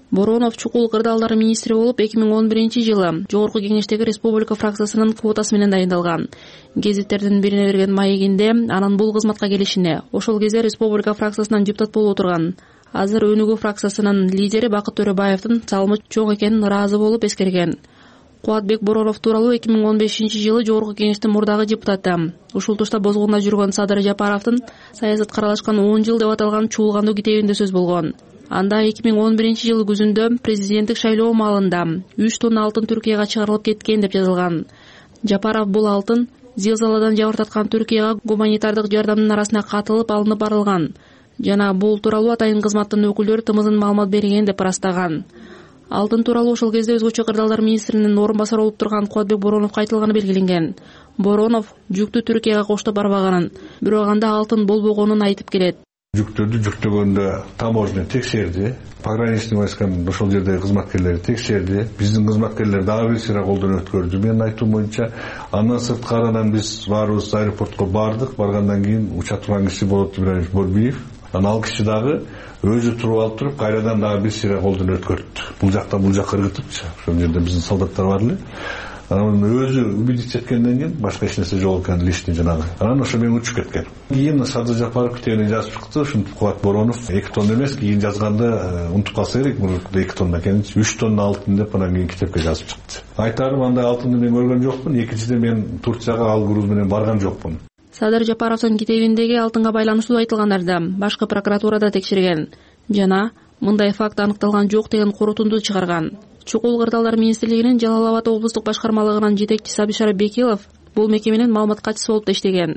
Боронов чукул кырдаалдар министри болуп эки миң он биринчи жылы Жогорку Кеңештеги Республика фракциясынын квотасы менен дайындалган. Гезиттердин бирине берген маегинде анын бул кызматка келишине ошол кезде Республика фракциясынан депутат болуп отурган азыр Өнүгүү фракциясынын лидери Бакыт Төрөбаевдин салымы чоң экенин ыраазы болуп эскерген. Кубатбек Боронов тууралуу эки миң он бешинчи жылы Жогорку Кеңештин мурдагы депутаты, ушул тушта бозгунда жүргөн Садыр Жапаровдун саясатка аралашкан он жыл деп аталган чуулгандуу китебинде сөз болгон. Анда эки миң он биринчи жылы күзүндө президенттик шайлоо маалында үч тонна алтын Түркияга чыгарылып кеткен деп жазылган. Жапаров бул алтын зилзаладан жабыртаткан Түркияга гуманитардык жардамдын арасына катылып алынып барылган жана бул тууралуу атайын кызматтын өкүлдөрү тымызын маалымат берген деп ырастаган. Алтын тууралуу ошол кезде өзгөчө кырдаалдар министринин орун басары болуп турган Кубатбек Бороновго айтылганы белгиленген. Боронов жүктү Түркияга коштоп барбаганын, бирок анда алтын болбогонун айтып келет. Жүктөрдү жүктөгөндө таможня текшерди, пограничный войсканын ошол жердеги кызматкерлери текшерди, биздин кызматкерлер дагы бир сыйра колдон өткөрдү менин айтуум боюнча. Андан сырткарынан биз баарыбыз аэропортко бардык, баргандан кийин уча турган киши Болот Ибраимович Борбиев, анан ал киши дагы өзү туруп алып туруп кайрадан дагы бир сыйра колдон өткөрттү. Бул жактан бул жакка ыргытыпчы, ошол жерде биздин солдаттар бар эле. Анан өзү убедить эткенден кийин башка эч нерсе жок экен лишний жанагы. Анан ошо менен учуп кеткен. Кийин Садыр Жапаров китебине жазып чыкты, ушинтип Кубат Боронов эки тонна эмес, кийин жазганда унутуп калса керек, бул эки тонна экенин, үч тонна алтын деп анан кийин китепке жазып чыкты. Айтарым, андай алтынды мен көргөн жокмун, экинчиден мен Турцияга ал груз менен барган жокмун. Садыр Жапаровдун китебиндеги алтынга байланыштуу айтылгандарды башкы прокуратурада текшерген жана мындай факт аныкталган жок деген корутунду чыгарган. Чукул кырдаалдар министрлигинин Жалал Абад облустук башкармалыгынын жетекчиси Абишар Бекилов бул мекеменин маалымат катчысы болуп иштеген.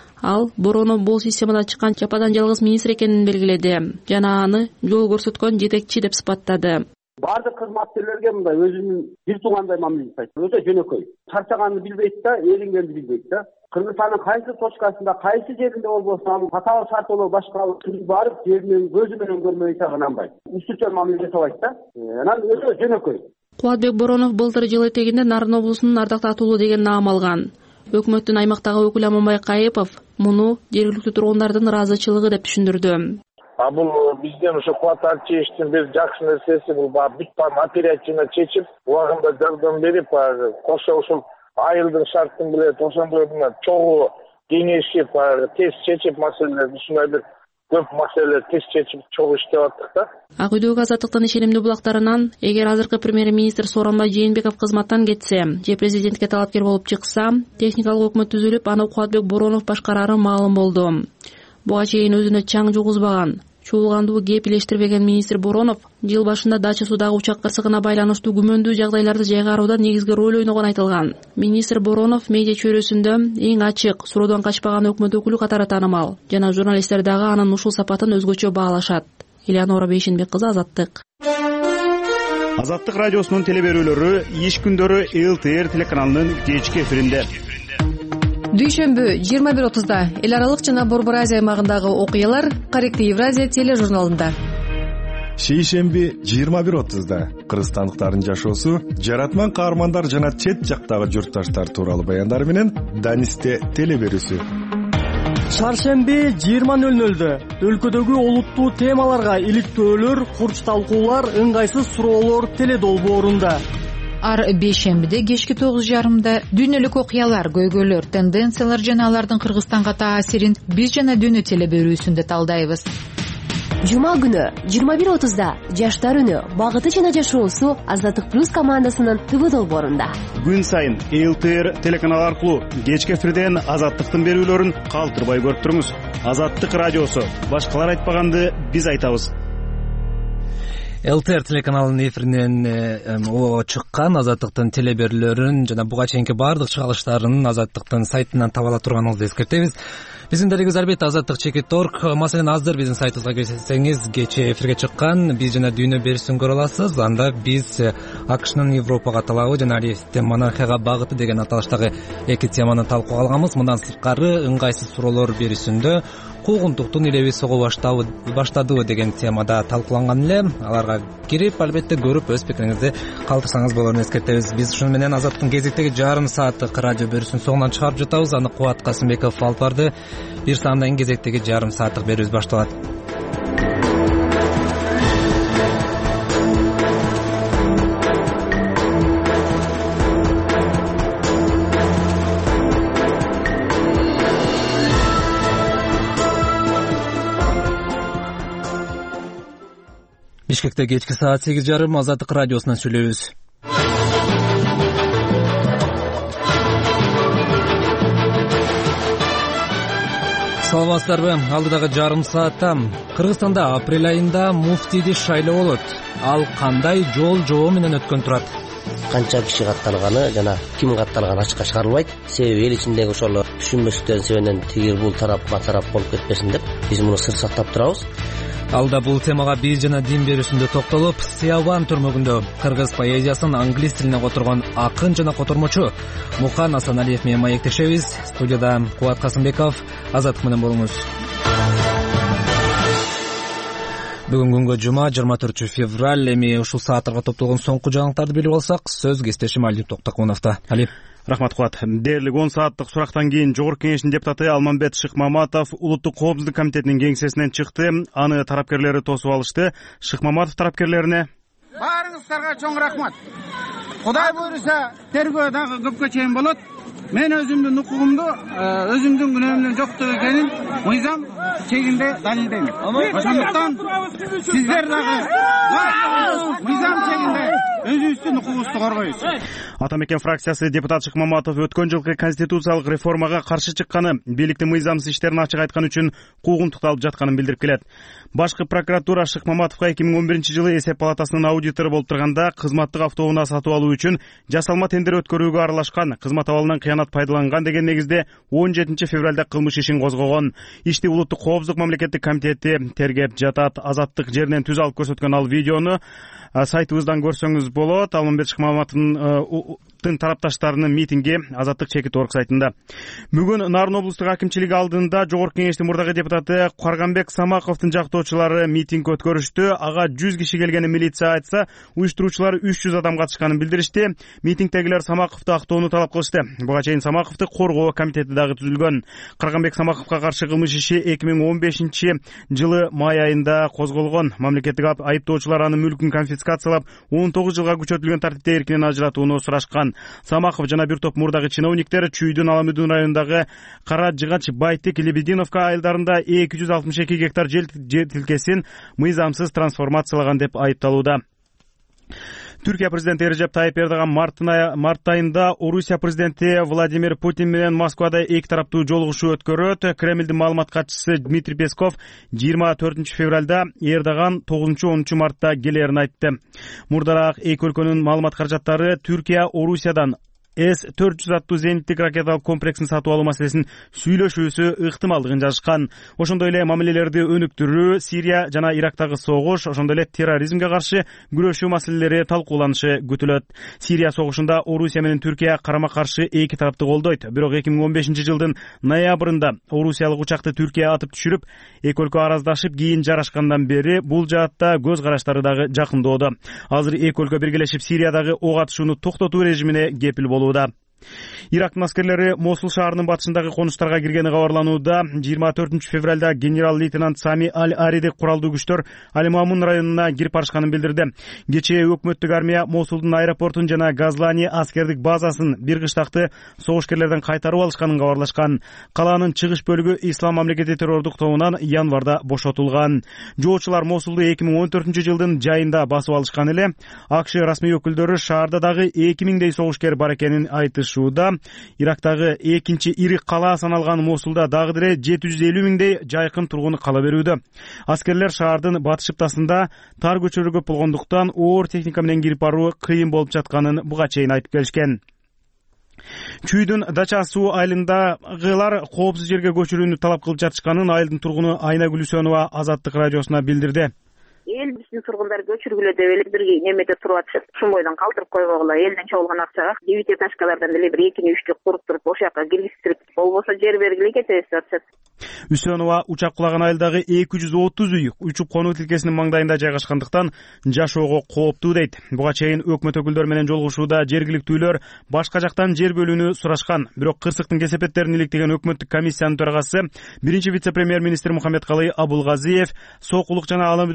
Ал Боронов бул системада чыккан жападан жалгыз министр экенин белгиледи жана аны жол көрсөткөн жетекчи деп сыпаттады. Бардык кызматкерлерге мындай өзүнүн бир туугандай мамиле жасайт. Өтө жөнөкөй. Чарчаганды билбейт да, эрингенди билбейт да. Кыргызстандын кайсы точкасында, кайсы жеринде болбосун, ал катаал шарттоо башка барып, жеринен көзү менен көрмөйсө ынанбайт. Үстүчө мамиле жасабайт да. Анан өтө жөнөкөй. Кубатбек Боронов былтыр жыл этегинде Нарын облусунун Ардакты Атуулу деген наам алган. Өкмөттүн аймактагы өкүлү Аманбай Кайыпов муну жергиликтүү тургундардын ыраазычылыгы деп түшүндүрдү. А бул бизден ошо квартал чечиштин бир жакшы нерсеси, бул бүт баарын оперативно чечип, убагында жардам берип, кошо ошол айылдын шартын билет, ошондой мына чогуу кеңешип, тез чечип маселелерди, ушундай бир көп маселелер тез чечип чогуу иштеп аттык да. Ак үйдөгү Азаттыктын ишенимдүү булактарынан эгер азыркы премьер-министр Сооронбай Жээнбеков кызматтан кетсе же президентке талапкер болуп чыкса, техникалык өкмөт түзүлүп, аны Кубатбек Боронов башкарары маалым болду. Буга чейин өзүнө чаң жугузбаган, чуулгандуу кеп илештирбеген министр Боронов жыл башында Дача суудагы учак кырсыгына байланыштуу күмөндүү жагдайларды жайгарууда негизги роль ойногон айтылган. Министр Боронов медиа чөйрөсүндө эң ачык, суроодон качпаган өкмөт өкүлү катары таанымал жана журналисттер дагы анын ушул сапатын өзгөчө баалашат. Элеонора Бейшенбек кызы, Азаттык. Азаттык радиосунун телеберүүлөрү иш күндөрү эл тэ эр телеканалынын кечки эфиринде. Дүйшөмбү жыйырма бир отузда эл аралык жана Борбор Азия аймагындагы окуялар Каректи Евразия тележурналында. Шейшемби жыйырма бир отузда кыргызстандыктардын жашоосу, жаратман каармандар жана чет жактагы журтташтар тууралуу баяндар менен Данисте телеберүүсү. Шаршемби жыйырма нөл нөлдө өлкөдөгү олуттуу темаларга иликтөөлөр, курч талкуулар, ыңгайсыз суроолор теледолбоорунда. Ар бейшембиде кечки тогуз жарымда дүйнөлүк окуялар, көйгөйлөр, тенденциялар жана алардын Кыргызстанга таасирин биз жана дүйнө телеберүүсүндө талдайбыз. Жума күнү жыйырма бир отузда Жаштар үнү багыты жана жашоосу Азаттык плюс командасынын ТВ долбоорунда. Күн сайын эл тэ эр телеканалы аркылуу кечки эфирден Азаттыктын берүүлөрүн калтырбай көрүп туруңуз. Азаттык радиосу, башкалар айтпаганды биз айтабыз. эл тэ эр телеканалынын эфиринен чыккан Азаттыктын телеберүүлөрүн жана буга чейинки баардык чыгарылыштарын Азаттыктын сайтынан таба ала турганыңызды эскертебиз. Биздин дарегибиз албетте азаттык чекит точка орг. Маселен азыр биздин сайтыбызга кирсеңиз кечээ эфирге чыккан биз жана дүйнө берүүсүн көрө аласыз. Анда биз АКШнын Европага талабы жана алиевдин монархияга багыты деген аталыштагы эки теманы талкууга алганбыз. Мындан сырткары ыңгайсыз суроолор берүүсүндө куугунтуктун илеби сого баштадыбы деген темада талкууланган эле. Аларга кирип, албетте көрүп, өз пикириңизди калтырсаңыз болоорун эскертебиз. Биз ушуну менен Азаттыктын кезектеги жарым сааттык радио берүүсүнүн соңунан чыгарып жатабыз. Аны Кубат Касымбеков алып барды. Бир саамдан кийин кезектеги жарым сааттык берүүбүз башталат. Бишкекте кечки саат сегиз жарым Азаттык радиосунан сүйлөйбүз. Саламатсыздарбы? Алдыдагы жарым саатта Кыргызстанда апрель айында муфтийди шайлоо болот. Ал кандай жол жобо менен өткөн турат? Канча киши катталганы жана ким катталганы ачыкка чыгарылбайт. Себеби эл ичиндеги ошол түшүнбөстүктөрдүн себебинен тигил бул тарапка тарап болуп кетпесин деп биз муну сыр сактап турабыз. Алда бул темага бир жана дин берүүсүндө токтолуп, Сиябан түрмөгүндө кыргыз поэзиясын англис тилине которгон акын жана котормочу Мукан Асаналиев менен маектешебиз. Студияда Кубат Касымбеков. Азаттык менен болуңуз. Бүгүн күнгө жума жыйырма төртүнчү февраль. Эми ушул сааттарга топтолгон соңку жаңылыктарды билип алсак, сөз кесиптешим Али Токтокуновдо. Али. Рахмат Кубат. Дээрлик он сааттык сурактан кийин Жогорку Кеңештин депутаты Алмамбет Шыкмаматов Улуттук коопсуздук комитетинин кеңсесинен чыкты. Аны тарапкерлери тосуп алышты. Шыкмаматов тарапкерлерине: баарыңыздарга чоң рахмат. Кудай буйруса, тергөө дагы көпкө чейин болот. Мен өзүмдүн укугумду, өзүмдүн күнөөмдүн жоктугу экенин мыйзам чегинде далилдейм. Ошондуктан сиздер дагы мыйзам чегинде өзүбүздүн укугубузду коргойбуз. Атамекен фракциясы депутат Шыкмаматов өткөн жылкы конституциялык реформага каршы чыкканы, бийликтин мыйзамсыз иштерин ачык айткан үчүн куугунтукталып жатканын билдирип келет. Башкы прокуратура Шыкмаматовго эки миң он биринчи жылы эсеп палатасынын аудитору болуп турганда кызматтык автоунаа сатып алуу үчүн жасалма тендер өткөрүүгө аралашкан, кызмат абалынан кыянат пайдаланган деген негизде он жетинчи февралда кылмыш ишин козгогон. Ишти Улуттук коопсуздук мамлекеттик комитети тергеп жатат. Азаттык жеринен түз алып көрсөткөн ал видеону сайтыбыздан көрсөңүз болот. Алмамбет Шыкмаматовдун тарапташтарынын митинги Азаттык чекит орг сайтында. Бүгүн Нарын облустук акимчилиги алдында Жогорку Кеңештин мурдагы депутаты Карганбек Самаковдун жактоочулары митинг өткөрүштү. Ага жүз киши келгенин милиция айтса, уюштуруучулар үч жүз адам катышканын билдиришти. Митингдегилер Самаковду актоону талап кылышты. Буга чейин Самаковду коргоо комитети дагы түзүлгөн. Карганбек Самаковго каршы кылмыш иши эки миң он бешинчи жылы май айында козголгон. Мамлекеттик айыптоочулар анын мүлкүн конфискациялап, он тогуз жылга күчөтүлгөн тартипте эркинен ажыратууну сурашкан. Самахов жана бир топ мурдагы чиновниктер Чүйдүн Аламүдүн районундагы Кара Жыгач, Байтик, Лебединовка айылдарында эки жүз алтымыш эки гектар жер тилкесин мыйзамсыз трансформациялаган деп айыпталууда. Түркия президенти Режеп Тайып Эрдоган март айында Орусия президенти Владимир Путин менен Москвада эки тараптуу жолугушуу өткөрөт. Кремлдин маалымат катчысы Дмитрий Песков жыйырма төртүнчү февралда Эрдоган тогузунчу онунчу мартта келерин айтты. Мурдараак эки өлкөнүн маалымат каражаттары Түркия Орусиядан эс төрт жүз аттуу зениттик ракеталык комплексин сатып алуу маселесин сүйлөшүүсү ыктымалдыгын жазышкан. Ошондой эле мамилелерди өнүктүрүү, Сирия жана Ирактагы согуш, ошондой эле терроризмге каршы күрөшүү маселелери талкууланышы күтүлөт. Сирия согушунда Орусия менен Түркия карама-каршы эки тарапты колдойт. Бирок эки миң он бешинчи жылдын ноябрында орусиялык учакты Түркия атып түшүрүп, эки өлкө араздашып, кийин жарашкандан бери бул жаатта көз караштары дагы жакындоодо. Азыр эки өлкө биргелешип Сириядагы ок атышууну токтотуу режимине кепил болууда. Ирактын аскерлери Мосул шаарынын батышындагы конуштарга киргени кабарланууда. жыйырма төртүнчү февралда генерал-лейтенант Сами Аль-Ариди куралдуу күчтөр Аль-Мамун районуна кирип барышканын билдирди. Кечээ өкмөттүк армия Мосулдун аэропортун жана Газлани аскердик базасын бир кыштакты согушкерлерден кайтарып алышканын кабарлашкан. Калаанын чыгыш бөлүгү Ислам мамлекети террордук тобунан январда бошотулган. Жоочулар Мосулду эки миң он төртүнчү жылдын жайында басып алышкан эле. АКШ расмий өкүлдөрү шаарда дагы эки миңдей согушкер бар экенин айтышты. Ирактагы экинчи ири кала саналган Мосулда дагы деле жети жүз элүү миңдей жайкын тургуну кала берүүдө. Аскерлер шаардын батыш шыптасында тар көчөлөр көп болгондуктан оор техника менен кирип баруу кыйын болуп жатканын буга чейин айтып келишкен. Чүйдүн Дача суу айылындагылар коопсуз жерге көчүрүүнү талап кылып жатышканын айылдын тургуну Айнагүл Үсөнова Азаттык радиосуна билдирди. Эл биздин тургундар көчүргүлө деп эле бир немеде туруп атышат. Ушун бойдон калтырып койгола, элден чогулган акчага дебит этажкалардан деле бир экини үчтү куруп туруп ошол жака киргизип, болбосо жер бергиле кетебиз деп атышат. Үсөнова учак кулаган айылдагы эки жүз отуз үй учуп конуу тилкесинин маңдайында жайгашкандыктан жашоого кооптуу дейт. Буга чейин өкмөт өкүлдөрү менен жолугушууда жергиликтүүлөр башка жактан жер бөлүүнү сурашкан. Бирок кырсыктын кесепеттерин иликтеген өкмөттүк комиссиянын төрагасы биринчи вице-премьер-министр Мухаммедкалый Абулгазиев Сокулук жана Аламүдүн районунда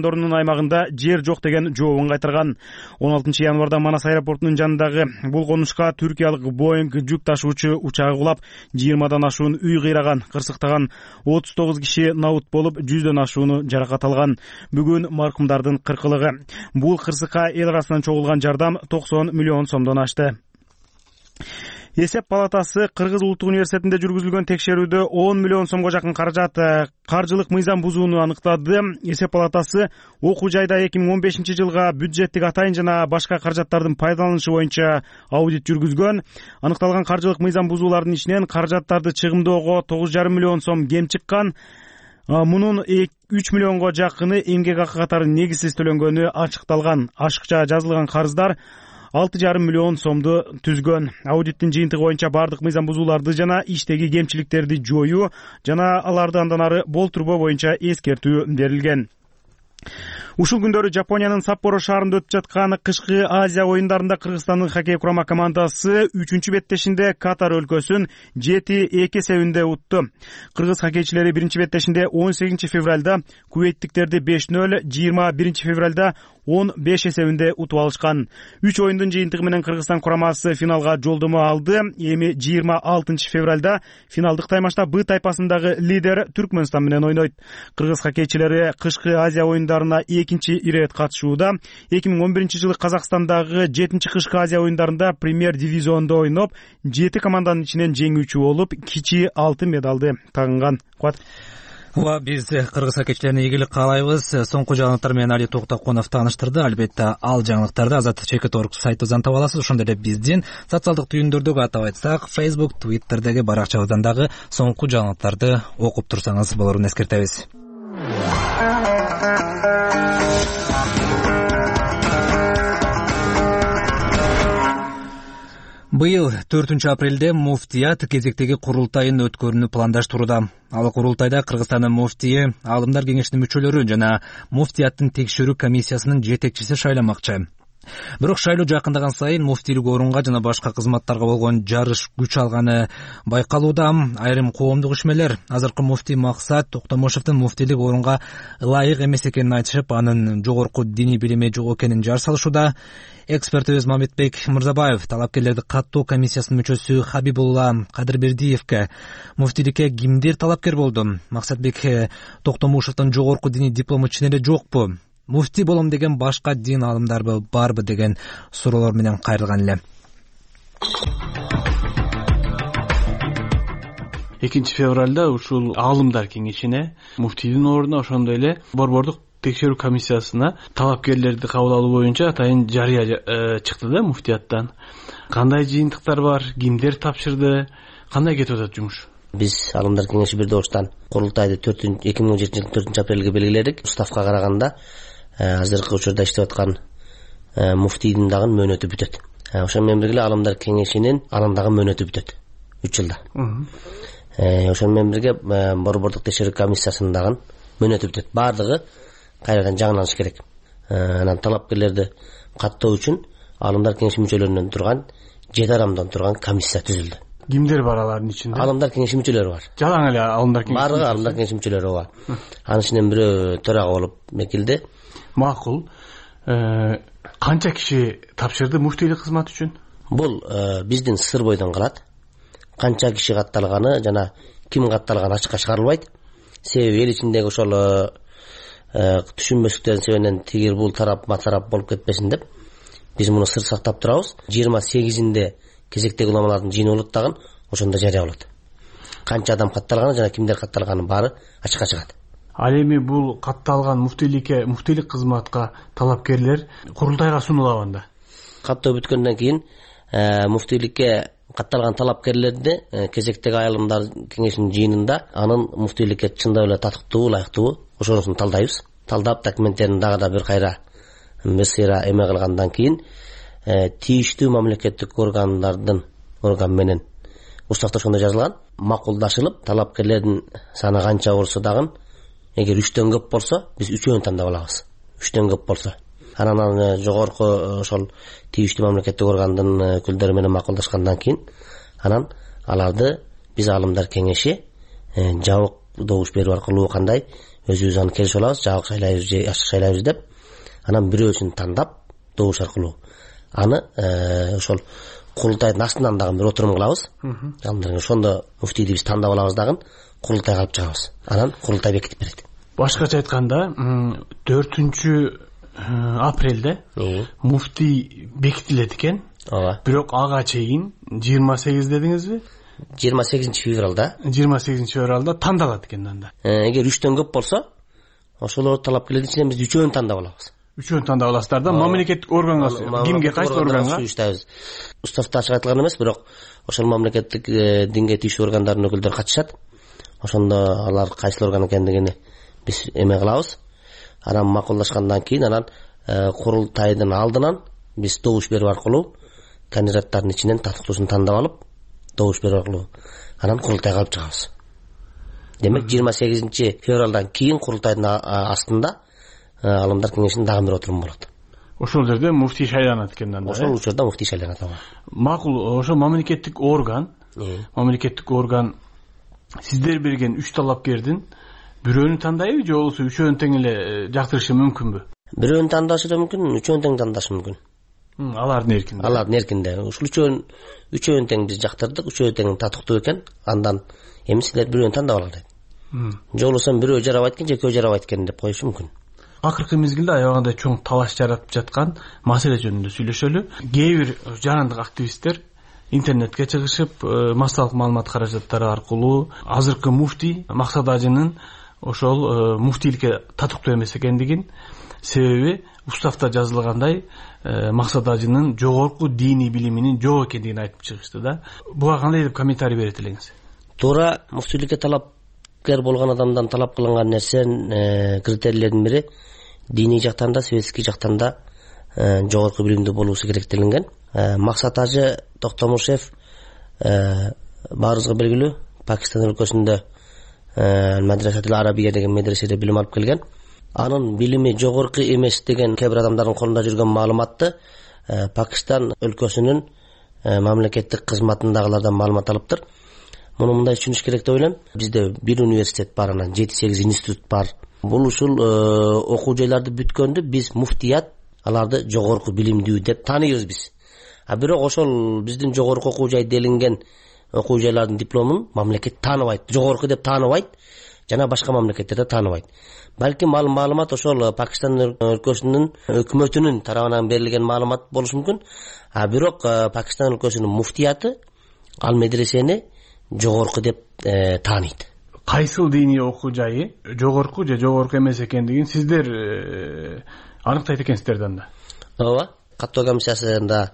райондорунун аймагында жер жок деген жообун кайтарган. он алтынчы январда Манас аэропортунун жанындагы бул конушка түркиялык Boeing жүк ташуучу учагы кулап, жыйырмадан ашуун үй кыйраган, кырсыктаган отуз тогуз киши наут болуп, жүздөн ашууну жаракат алган. Бүгүн маркумдардын кыркылыгы. Бул кырсыкка эл арасынан чогулган жардам токсон миллион сомдон ашты. Эсеп палатасы Кыргыз улуттук университетинде жүргүзүлгөн текшерүүдө он миллион сомго жакын каражат каржылык мыйзам бузууну аныктады. Эсеп палатасы окуу жайда эки миң он бешинчи жылга бюджеттик атайын жана башка каражаттардын пайдаланышы боюнча аудит жүргүзгөн. Аныкталган каржылык мыйзам бузуулардын ичинен каражаттарды чыгымдоого тогуз жарым миллион сом кем чыккан. Мунун үч миллионго жакыны эмгек акы катары негизсиз төлөнгөнү ачыкталган. Ашыкча жазылган карыздар алты жарым миллион сомду түзгөн. Аудиттин жыйынтыгы боюнча бардык мыйзам бузууларды жана иштеги кемчиликтерди жоюу жана аларды андан ары болтурбоо боюнча эскертүү берилген. Ушул күндөрү Жапониянын Саппоро шаарында өтүп жаткан кышкы Азия оюндарында Кыргызстандын хоккей курама командасы үчүнчү беттешинде Катар өлкөсүн жети эки эсебинде утту. Кыргыз хоккейчилери биринчи беттешинде он сегизинчи февралда кувейттиктерди беш нөл, жыйырма биринчи февралда он беш эсебинде утуп алышкан. үч оюндун жыйынтыгы менен Кыргызстан курамасы финалга жолдомо алды. Эми жыйырма алтынчы февралда финалдык таймашта Б тайпасындагы лидер Түркмөнстан менен ойнойт. Кыргыз хоккейчилери кышкы Азия оюндарына экинчи ирет катышууда. эки миң он биринчи жылы Казакстандагы жетинчи кышкы Азия оюндарында премьер дивизиондо ойноп, жети команданын ичинен жеңүүчү болуп, кичи алтын медалды тагынган. Ооба, биз кыргыз хоккейчилерине ийгилик каалайбыз. Соңку жаңылыктар менен Али Токтокунов тааныштырды. Албетте, ал жаңылыктарды Азаттык чекит орг сайтыбыздан таба аласыз. Ошондой эле биздин социалдык түйүндөрдөгү, атап айтсак, Facebook, Twitterдеги баракчабыздан дагы соңку жаңылыктарды окуп турсаңыз болорун эскертебиз. Быйыл төртүнчү апрелде муфтият кезектеги курултайын өткөрүүнү пландаштырууда. Ал курултайда Кыргызстандын муфтийи, аалымдар кеңешинин мүчөлөрү жана муфтияттын текшерүү комиссиясынын жетекчиси шайламакчы. Бирок шайлоо жакындаган сайын муфтийлик орунга жана башка кызматтарга болгон жарыш күч алганы байкалууда. Айрым коомдук ишмерлер азыркы муфтий Максат Токтомушевдин муфтийлик орунга ылайык эмес экенин айтышып, анын жогорку диний билими жок экенин жар салышууда. Экспертибиз Мамитбек Мырзабаев талапкерлерди каттоо комиссиясынын мүчөсү Хабибулла Кадырбердиевке муфтийликке кимдер талапкер болду? Максатбек Токтомушевдин жогорку диний диплому чын эле жокпу? Муфтий болом деген башка дин аалымдарбы барбы деген суроолор менен кайрылган эле. экинчи февралда ушул аалымдар кеңешине, муфтийдин ордуна, ошондой эле борбордук текшерүү комиссиясына талапкерлерди кабыл алуу боюнча атайын жарыя чыкты да муфтияттан. Кандай жыйынтыктар бар, кимдер тапшырды, кандай кетип атат жумуш? Биз аалымдар кеңеши бир добуштан курултайды эки миң он жетинчи жылдын төртүнчү апрелге белгиледик. Уставка караганда азыркы учурда иштеп аткан муфтийдин дагы мөөнөтү бүтөт. Ошол менен бирге аалымдар кеңешинин анын дагы мөөнөтү бүтөт үч жылда. Ошол менен бирге борбордук текшерүү комиссиясынын дагы мөөнөтү бүтөт. Бардыгы кайрадан жаңыланыш керек. Анан талапкерлерди каттоо үчүн аалымдар кеңеши мүчөлөрүнөн турган жети адамдан турган комиссия түзүлдү. Кимдер бар алардын ичинде? Аалымдар кеңеши мүчөлөрү бар. Жалаң эле аалымдар кеңеши. Бардыгы аалымдар кеңеши мүчөлөрү ооба. Анын ичинен бирөө төрага болуп мекилди. Макул. Канча киши тапшырды муфтийлик кызмат үчүн? Бул биздин сыр бойдон калат. Канча киши катталганы жана ким катталганы ачыкка чыгарылбайт. Себеби эл ичиндеги ошол түшүнбөстүктөрдүн себебинен тигир бул тарап матарап болуп кетпесин деп биз муну сыр сактап турабыз. жыйырма сегизинде кезектеги уламалардын жыйыны болот дагы, ошондо жарыя болот. Канча адам катталганы жана кимдер катталганы баары ачыкка чыгат. Ал эми бул катталган муфтийликке, муфтийлик кызматка талапкерлер курултайга сунулабы анда? Каттоо бүткөндөн кийин муфтийликке катталган талапкерлерди кезектеги айылымдар кеңешинин жыйынында анын муфтийликке чындап эле татыктуу, ылайыктуу ошонусун талдайбыз. Талдап документтерин дагы да бир кайра бир сыйра эме кылгандан кийин тийиштүү мамлекеттик органдардын орган менен уставда ошондой жазылган, макулдашылып, талапкерлердин саны канча болсо дагы, эгер үчтөн көп болсо, биз үчөөнү тандап алабыз. үчтөн көп болсо. Анан аны жогорку ошол тийиштүү мамлекеттик органдын өкүлдөрү менен макулдашкандан кийин, анан аларды биз аалымдар кеңеши жабык добуш берүү аркылуу кандай өзүбүз аны келишип алабыз, жабык шайлайбыз же ачык шайлайбыз деп, анан бирөөсүн тандап добуш аркылуу аны ошол курултайдын астынан дагы бир отурум кылабыз. Ошондо муфтийди биз тандап алабыз дагы курултайга алып чыгабыз. Анан курултай бекитип берет. Башкача айтканда, төртүнчү апрелде муфтий бекитилет экен. Ооба. Бирок ага чейин жыйырма сегиз дедиңизби? жыйырма сегизинчи февралда. жыйырма сегизинчи февралда тандалат экен анда. Эгер үчтөн көп болсо, ошолор талапкерлердин ичинен биз үчөөнү тандап алабыз. Үчөөнү тандап аласыздар да, мамлекеттик органга, кимге, кайсы органга? Суюштайбыз. Уставда ачык айтылган эмес, бирок ошол мамлекеттик динге тийиштүү органдардын өкүлдөрү катышат. Ошондо алар кайсы орган экендигини биз эме кылабыз. Анан макулдашкандан кийин анан курултайдын алдынан биз добуш берүү аркылуу кандидаттардын ичинен татыктуусун тандап алып, добуш берүү аркылуу анан курултайга алып чыгабыз. Демек жыйырма сегизинчи февралдан кийин курултайдын астында алымдар кеңешинин дагы бир отуруму болот. Ошол жерде муфтий шайланат экен анда. Ошол учурда муфтий шайланат. Макул, ошо мамлекеттик орган, мамлекеттик орган сиздер берген үч талапкердин бирөөнү тандайбы же болбосо үчөөнү тең эле жактырышы мүмкүнбү? Бирөөнү тандашы да мүмкүн, үчөөнү тең тандашы мүмкүн. Алардын эркинде. Алардын эркинде. Ушул үчөөнү үчөөнү тең биз жактырдык, үчөө тең татыктуу экен. Андан эми силер бирөөнү тандап алыңар дейт. Же болбосо бирөө жарабайт экен, же экөө жарабайт экен деп коюшу мүмкүн. Акыркы мезгилде аябагандай чоң талаш жаратып жаткан маселе жөнүндө сүйлөшөлү. Кээ бир жарандык активисттер интернетке чыгышып, массалык маалымат каражаттары аркылуу азыркы муфтий Максат Ажынын ошол муфтийликке татыктуу эмес экендигин, себеби уставда жазылгандай Максат Ажынын жогорку диний билиминин жок экендигин айтып чыгышты да. Буга кандай деп комментарий берет элеңиз? Туура муфтийликке талапкер болгон адамдан талап кылынган нерсе критерийлердин бири диний жактан да, светский жактан да жогорку билимдүү болуусу керек делинген. Максат Ажы Токтомушев баарыбызга белгилүү Пакистан өлкөсүндө Мадрасатул Арабия деген медреседе билим алып келген. Анын билими жогорку эмес деген кээ бир адамдардын колунда жүргөн маалыматты Пакистан өлкөсүнүн мамлекеттик кызматындагылардан маалымат алыптыр. Муну мындай түшүнүш керек деп ойлойм. Бизде бир университет бар, анан жети сегиз институт бар. Бул ушул окуу жайларды бүткөндө биз муфтият аларды жогорку билимдүү деп тааныйбыз биз. А бирок ошол биздин жогорку окуу жай делинген окуу жайлардын дипломун мамлекет тааныбайт, жогорку деп тааныбайт, жана башка мамлекеттерде тааныбайт. Балким ал маалымат ошол Пакистан өлкөсүнүн өкмөтүнүн тарабынан берилген маалымат болушу мүмкүн. А бирок Пакистан өлкөсүнүн муфтиятı ал медресени жогорку деп тааныйт. Кайсыл диний окуу жайы жогорку же жогорку эмес экендигин сиздер аныктайт экенсиздер да анда. Ооба, каттоо комиссиясында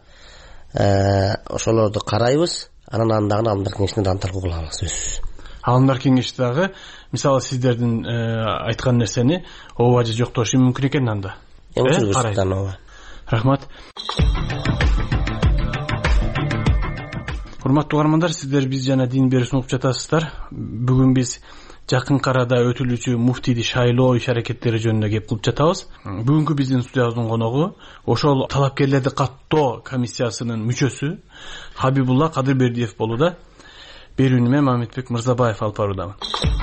ошолорду карайбыз, анан андагы алымдар кеңешине дагы талкуу кылабыз өзүбүз. Алымдар кеңеши дагы мисалы сиздердин айткан нерсени ооба же жок деиши мүмкүн экен анда. Карайбыз. Ооба. Рахмат. Урматтуу угармандар, сиздер биз жана дин берүүсүн угуп жатасыздар. Бүгүн биз жакынкы арада өтүлүүчү муфтийди шайлоо иш аракеттери жөнүндө кеп кылып жатабыз. Бүгүнкү биздин студиябыздын коногу ошол талапкерлерди каттоо комиссиясынын мүчөсү Хабибулла Кадырбердиев болууда. Берүүнү мен Мамитбек Мырзабаев алып баруудамын.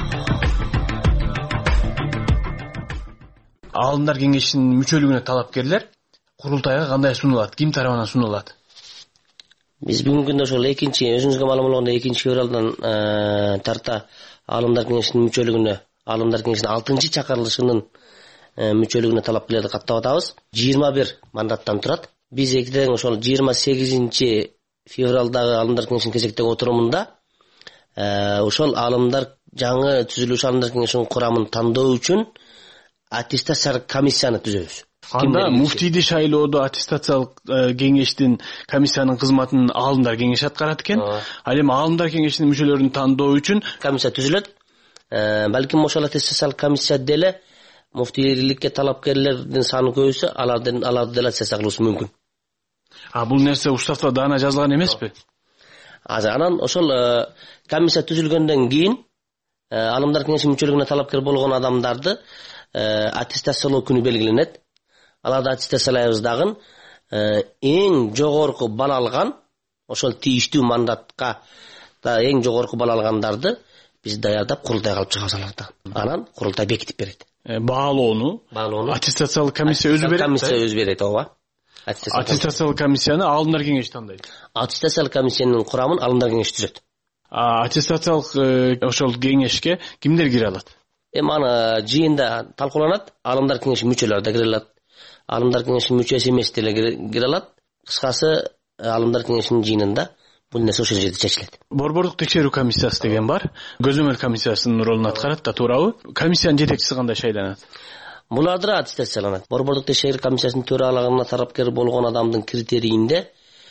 Алымдар кеңешинин мүчөлүгүнө талапкерлер курултайга кандай сунулат, ким тарабынан сунулат? Биз бүгүнкү күндө ошол экинчи өзүңүзгө маалым болгондой экинчи февралдан тарта алымдар кеңешинин мүчөлүгүнө, алымдар кеңешинин алтынчы чакырылышынын мүчөлүгүнө талапкерлерди каттап атабыз. жыйырма бир мандаттан турат. Биз экиден ошол жыйырма сегизинчи февралдагы алымдар кеңешинин кезектеги отурумунда ошол алымдар жаңы түзүлүш алымдар кеңешинин курамын тандоо үчүн аттестациялык комиссияны түзөбүз. Анда муфтийди шайлоодо аттестациялык кеңештин комиссиянын кызматын алымдар кеңеши аткарат экен. Ал эми алымдар кеңешинин мүчөлөрүн тандоо үчүн комиссия түзүлөт. Балким ошол аттестациялык комиссия деле муфтийликке талапкерлердин саны көбөйсө, алардын аларды деле аттестация кылуусу мүмкүн. А бул нерсе уставда даана жазылган эмеспи? Азыр анан ошол комиссия түзүлгөндөн кийин алымдар кеңешинин мүчөлүгүнө талапкер болгон адамдарды аттестациялоо күнү белгиленет. Аларды аттестациялайбыз дагы эң жогорку бал алган, ошол тийиштүү мандатка да эң жогорку бал алгандарды биз даярдап курултайга алып чыга салат. Анан курултай бекитип берет. Баалоону, баалоону аттестациялык комиссия өзү берет. Комиссия өзү берет, ооба. Аттестациялык комиссияны алымдар кеңеши тандайт. Аттестациялык комиссиянын курамын алымдар кеңеши түзөт. Аттестациялык ошол кеңешке кимдер кире алат? Эми аны жыйында талкууланат, алымдар кеңеши мүчөлөрү да кире алат. Алымдар кеңешинин мүчөсү эместер кире алат. Кыскасы, алымдар кеңешинин жыйынында бул нерсе ошол жерде чечилет. Борбордук текшерүү комиссиясы деген бар. Көзөмөл комиссиясынын ролун аткарат да, туурабы? Комиссиянын жетекчиси кандай шайланат? Булар да аттестацияланат. Борбордук текшерүү комиссиясынын төралыгына тарапкер болгон адамдын критерийинде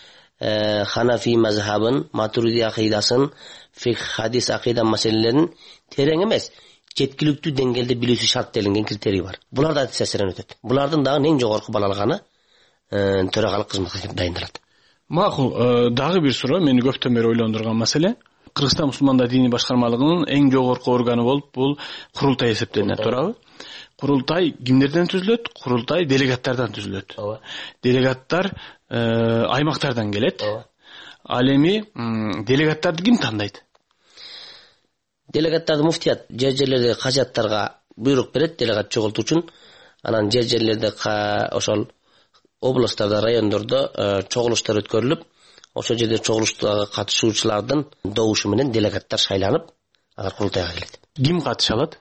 Ханафи мазхабын, Матуриди акыйдасын, фикх, хадис, акыйда маселелерин терең эмес, жеткиликтүү деңгээлде билүүсү шарт делинген критерий бар. Булар да аттестациядан өтөт. Булардын дагы эң жогорку балл алганы төрагалык кызматка кеп дайындалат. Макул, дагы бир суроо мени көптөн бери ойлондурган маселе. Кыргызстан мусулмандар диний башкармалыгынын эң жогорку органы болуп бул курултай эсептелинет, туурабы? Курултай кимдерден түзүлөт? Курултай делегаттардан түзүлөт. Делегаттар аймактардан келет. Ал эми делегаттарды ким тандайт? Делегаттарды муфтият жер жерлердеги кажаттарга буйрук берет делегат чогултуу үчүн. Анан жер жерлерде ошол областтарда, райондордо чогулуштар өткөрүлүп, ошол жерде чогулуштарга катышуучулардын добушу менен делегаттар шайланып, алар курултайга келет. Ким катыша алат?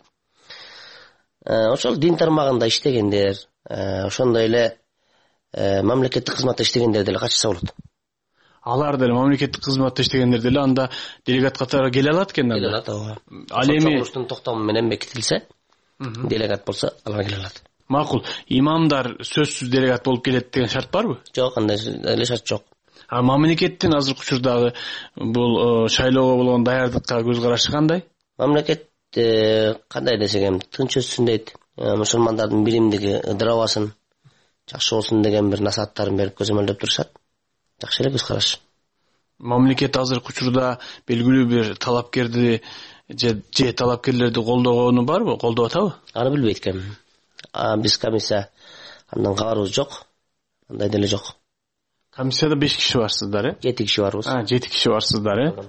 Ошол дин тармагында иштегендер, ошондой эле мамлекеттик кызматта иштегендер деле катышса болот. Алар деле мамлекеттик кызматта иштегендер деле анда делегат катары келе алат экен да. Келе алат, ооба. Ал эми чогулуштун токтому менен бекитилсе, делегат болсо алар келе алат. Макул, имамдар сөзсүз делегат болуп келет деген шарт барбы? Жок, андай эле шарт жок. А мамлекеттин азыркы учурдагы бул шайлоого болгон даярдыкка көз карашы кандай? Мамлекет кандай десек эми тынч өссүн дейт. Мусулмандардын билимдиги ыдырабасын, жакшы болсун деген бир насааттарын берип көзөмөлдөп турушат. Жакшы эле көз караш. Мамлекет азыркы учурда белгилүү бир талапкерди же же талапкерлерди колдогону барбы? Колдоп атабы? Аны билбейт экенмин. Биз комиссия андан кабарыбыз жок. Андай деле жок. Комиссияда беш киши барсыздар, э? жети киши барбыз. А, жети киши барсыздар, э?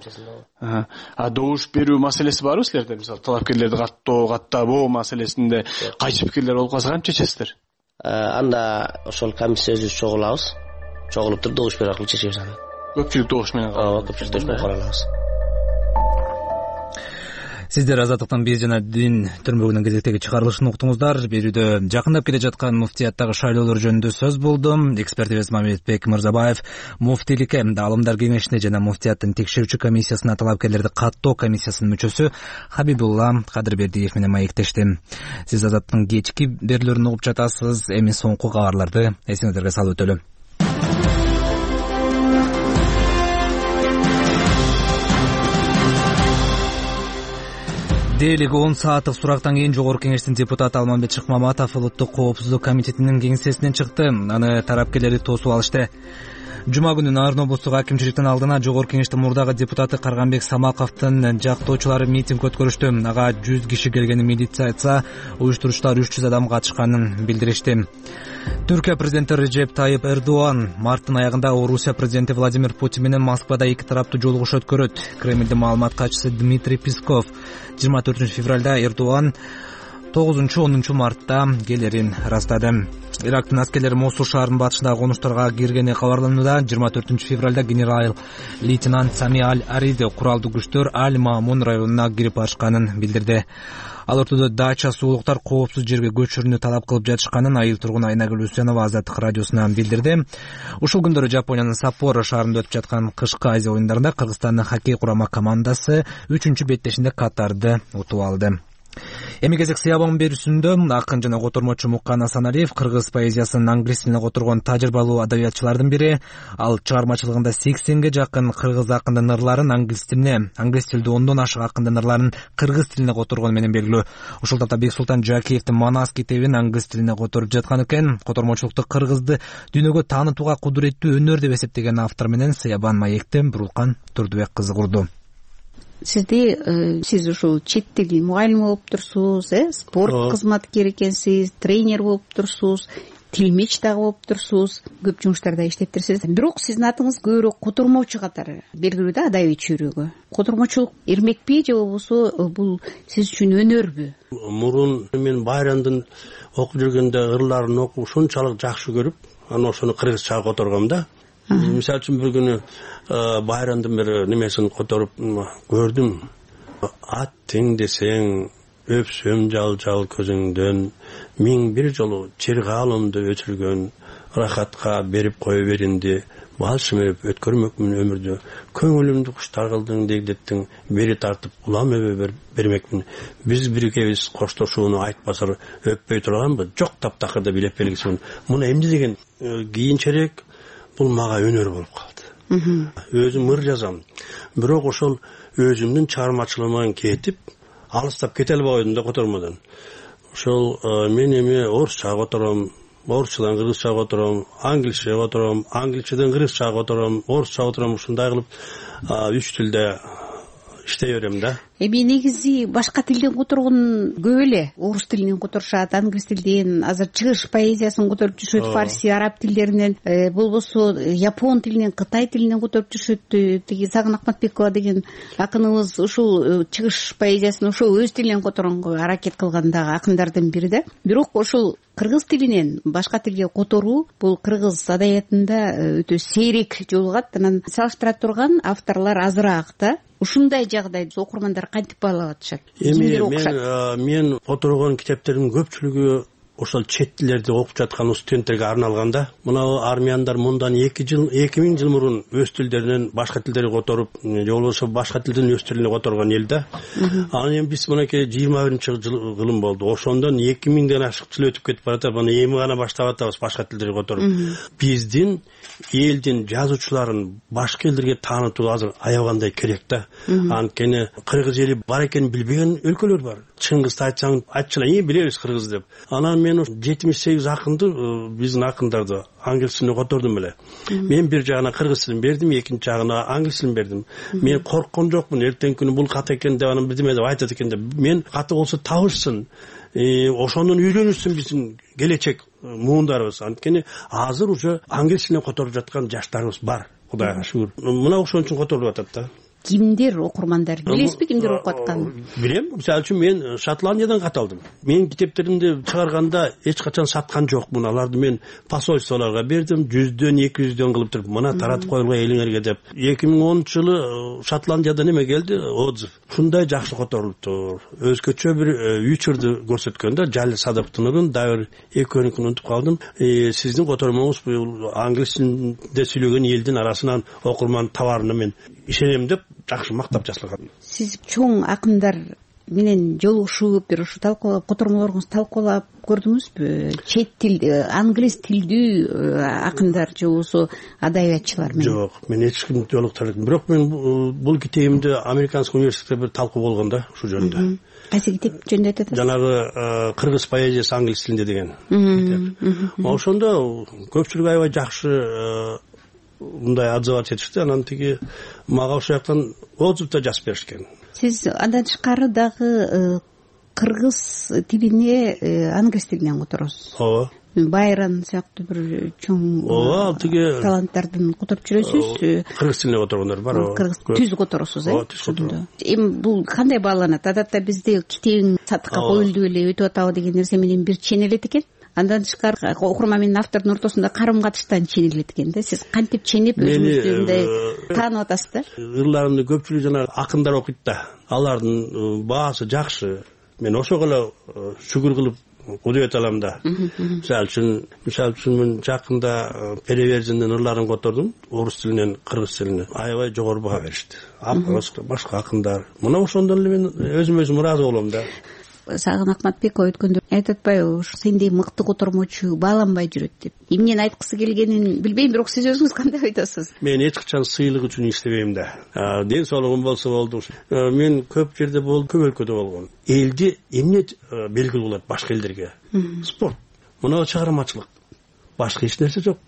А добуш берүү маселеси барбы силерде? Мисалы, талапкерлерди каттоо, каттабоо маселесинде кайчы пикирлер болуп калса кантип чечесиздер? Анда ошол комиссия өзүбүз чогулабыз. Чогулуп туруп добуш берүү аркылуу чечебиз аны. Көпчүлүк добуш менен. Ооба, көпчүлүк добуш менен карап алабыз. Сиздер Азаттыктын биз жана дин түрмөгүнүн кезектеги чыгарылышын уктуңуздар. Берүүдө жакындап келе жаткан муфтияттагы шайлоолор жөнүндө сөз болду. Экспертибиз Мамедбек Мырзабаев муфтийликке, Алымдар кеңешине жана муфтияттын текшерүүчү комиссиясына талапкерлерди каттоо комиссиясынын мүчөсү Хабибулла Кадырбердиев менен маектешти. Сиз Азаттыктын кечки берүүлөрүн угуп жатасыз. Эми соңку кабарларды эсиңиздерге салып өтөлү. Дээлик он сааттык сурактан кийин Жогорку кеңештин депутаты Алмамбет Шыкмаматов Улуттук коопсуздук комитетинин кеңсесинен чыкты. Аны тарапкерлери тосуп алышты. Жума күнү Нарын облустук акимчиликтин алдына Жогорку кеңештин мурдагы депутаты Карганбек Самаковдун жактоочулары митинг өткөрүштү. Ага жүз киши келгенин милиция айтса, уюштуруучулар үч жүз адам катышканын билдиришти. Түркия президенти Режеп Тайып Эрдоган марттын аягында Орусия президенти Владимир Путин менен Москвада эки тараптуу жолугуш өткөрөт. Кремлдин маалымат катчысы Дмитрий Песков жыйырма төртүнчү февралда Эрдоган тогузунчу онунчу мартта келерин ырастады. Ирактын аскерлери Мосул шаарынын батышындагы конуштарга киргени кабарланууда. жыйырма төртүнчү февралда генерал лейтенант Сами Аль-Ариди куралдуу күчтөр Аль-Мамун районуна кирип барышканын билдирди. Ал ортодо дача суулуктар коопсуз жерге көчүрүүнү талап кылып жатышканын айыл тургуну Айнагүл Усенова Азаттык радиосуна билдирди. Ушул күндөрү Жапониянын Саппоро шаарында өтүп жаткан кышкы Азия оюндарында Кыргызстандын хоккей курама командасы үчүнчү беттешинде Катарды утуп алды. Эми кезек сыябан берүүсүндө акын жана котормочу Муккан Асаналиев кыргыз поэзиясынын англис тилине которгон тажрыйбалуу адабиятчылардын бири. Ал чыгармачылыгында сексенге жакын кыргыз акындын ырларын англис тилине, англис тилдүү ондон ашык акындын ырларын кыргыз тилине которгону менен белгилүү. Ушул тапта Бексултан Жакиевдин Манас китебин англис тилине которуп жаткан экен. Котормочулукту кыргызды дүйнөгө таанытууга кудуреттүү өнөр деп эсептеген автор менен сыябан маекти Бурулкан Турдубек кызы курду. Сизди сиз ушул чет тили мугалими болуп турсуз, э, спорт кызматкери экенсиз, тренер болуп турсуз. тилмеч дагы болуп турсуз, көп жумуштарда иштептирсиз. Бирок сиздин атыңыз көбүрөөк котормочу катары белгилүү да адабий чөйрөгө. Котормочулук ирмекпи же болбосо бул сиз үчүн өнөрбү? Мурун мен Байрандын окуп жүргөндө ырларын окуп ушунчалык жакшы көрүп, анан ошону кыргызчага которгом да. Мисалы үчүн бир күнү Байрандын бир немесин которуп көрдүм. Ат тең десең өпсөм жал-жал көзүңдөн, миң бир жолу чиргалымды өчүргөн, рахатка берип кое беринди, балшым өп өткөрмөкмүн өмүрдү. Көңүлүмдү куштар кылдың дегдеттиң, бери тартып улам өбө бермекмин. Биз бирикебиз коштошууну айтпасыр өппөй турганбы? Жок, таптакырда билеп белгисин. Муну эмне деген кийинчерээк бул мага өнөр болуп калды. Өзүм ыр жазам. Бирок ошол өзүмдүн чыгармачылыгыман кетип, алыстап кете албадым да котормодон. Ошол мен эми орусча котором, орусчадан кыргызча котором, англисче котором, англисчеден кыргызча котором, орусча котором, ушундай кылып үч тилде иштей берем да. Эми негизи башка тилден которгон көп эле. Орус тилинен которушат, англис тилден, азыр чыгыш поэзиясын которуп жүрүшөт, фарси, араб тилдеринен, болбосо япон тилинен, кытай тилинен которуп жүрүшөт. Тиги Сагын Акматбекова деген акыныбыз ушул чыгыш поэзиясын ошол өз тилинен которгонго аракет кылган дагы акындардын бири да. Бирок ошол кыргыз тилинен башка тилге которуу бул кыргыз адабиятында өтө сейрек жолугат. Анан салыштыра турган авторлор азыраак да. Ушундай жагдайды окурмандар кантип баалап атышат? Эми мен мен которгон китептердин көпчүлүгү ошол чет тилдерди окуп жаткан студенттерге арналганда, мына армияндар мындан эки жыл, эки миң жыл мурун өз тилдеринен башка тилдерди которуп, же болбосо башка тилден өз тилине которгон эл да. Анан эми биз мынакей жыйырма биринчи жыл кылым болду. Ошондон эки миңден ашык жыл өтүп кетип баратат. Мына эми гана баштап атабыз башка тилдерди которуп. Биздин элдин жазуучуларын башка элдерге таанытуу азыр аябагандай керек да. Анткени кыргыз эли бар экенин билбеген өлкөлөр бар. Чыңгызды айтсаң, айтчылар, "Эми билебиз кыргыз" деп. Анан мен жетимиш сегиз акынды, биздин акындарды англис тилине котордум эле. Мен бир жагына кыргыз тилин бердим, экинчи жагына англис тилин бердим. Мен корккон жокмун, эртең күнү бул кат экен деп анан бирдеме деп айтат экен деп. Мен каты болсо табышсын. Ошондон үйрөнүшсүн биздин келечек муундарыбыз. Анткени азыр уже англис тилине которуп жаткан жаштарыбыз бар, Кудайга шүгүр. Мына ошон үчүн которулуп атат да. Кимдер окурмандар? Билесизби кимдер окуп атканын? Билем. Мисалы үчүн мен Шотландиядан кат алдым. Мен китептеримди чыгарганда эч качан саткан жокмун. Аларды мен посольстволорго бердим, жүздөн эки жүздөн кылып туруп, мына таратып коюлган элиңерге деп. эки миң онунчу жылы Шотландиядан эме келди, отзыв. Ушундай жакшы которулуптур. Өзгөчө бир үчүрдү көрсөткөн да, Жалил Садыктын дагы экөөнүкүн унутуп калдым. Сиздин котормоңуз бул англис тилинде сүйлөгөн элдин арасынан окурман табарына мен ишенем деп жакшы мактап жазылган. Сиз чоң акындар менен жолугушуп, бир ушу талкуулап, котормолоруңузду талкуулап көрдүңүзбү? Чет тилди, англис тилдүү акындар же болбосо адабиятчылар менен? Жок, мен эч кимди жолуктурдум. Бирок мен бул китебимди Американский университетте бир талкуу болгон да, ушу жөнүндө. Кайсы китеп жөнүндө айтасыз? Жанагы кыргыз поэзиясы англис тилинде деген китеп. Ошондо көпчүлүк аябай жакшы мындай отзыват этишти. Анан тиги мага ошол жактан отзывда жазып беришкен. Сиз андан тышкары дагы кыргыз тилине англис тилинен которосуз. Ооба. Байран сыяктуу бир чоң таланттардын которуп жүрөсүз. Кыргыз тилине которгондор бар. Кыргыз түз которосуз, э? Ошондо. Эми бул кандай бааланат? Адатта бизде китебиң сатыкка коюлду эле өтүп атабы деген нерсе менен бир ченелет экен. Андан тышкары окурман менен автордун ортосунда карым катыштан ченелет экен да. Сиз кантип ченип өзүңүздү мындай таанып атасыз да? Ырларымды көпчүлүк жана акындар окуйт да. Алардын баасы жакшы. Мен ошого эле шүгүр кылып кудуй айта алам да. Мисалы үчүн, мисалы үчүн мен жакында Переверзиндин ырларын котордум, орус тилинен кыргыз тилине. Аябай жогору баа беришти. Башка акындар. Мына ошондон эле мен өзүм өзүм ыраазы болом да. Сагын Акматбекова өткөндө айтып атпайбы, ушу сендей мыкты котормочу бааланбай жүрөт деп. Эмнени айткысы келгенин билбейм, бирок сиз өзүңүз кандай ойдосуз? Мен эч качан сыйлык үчүн иштебейм да. Ден соолугум болсо болду. Мен көп жерде болдум, көп өлкөдө болгом. Элди эмне белгилүү кылат башка элдерге? Спорт. Мына чыгармачылык. Башка эч нерсе жок.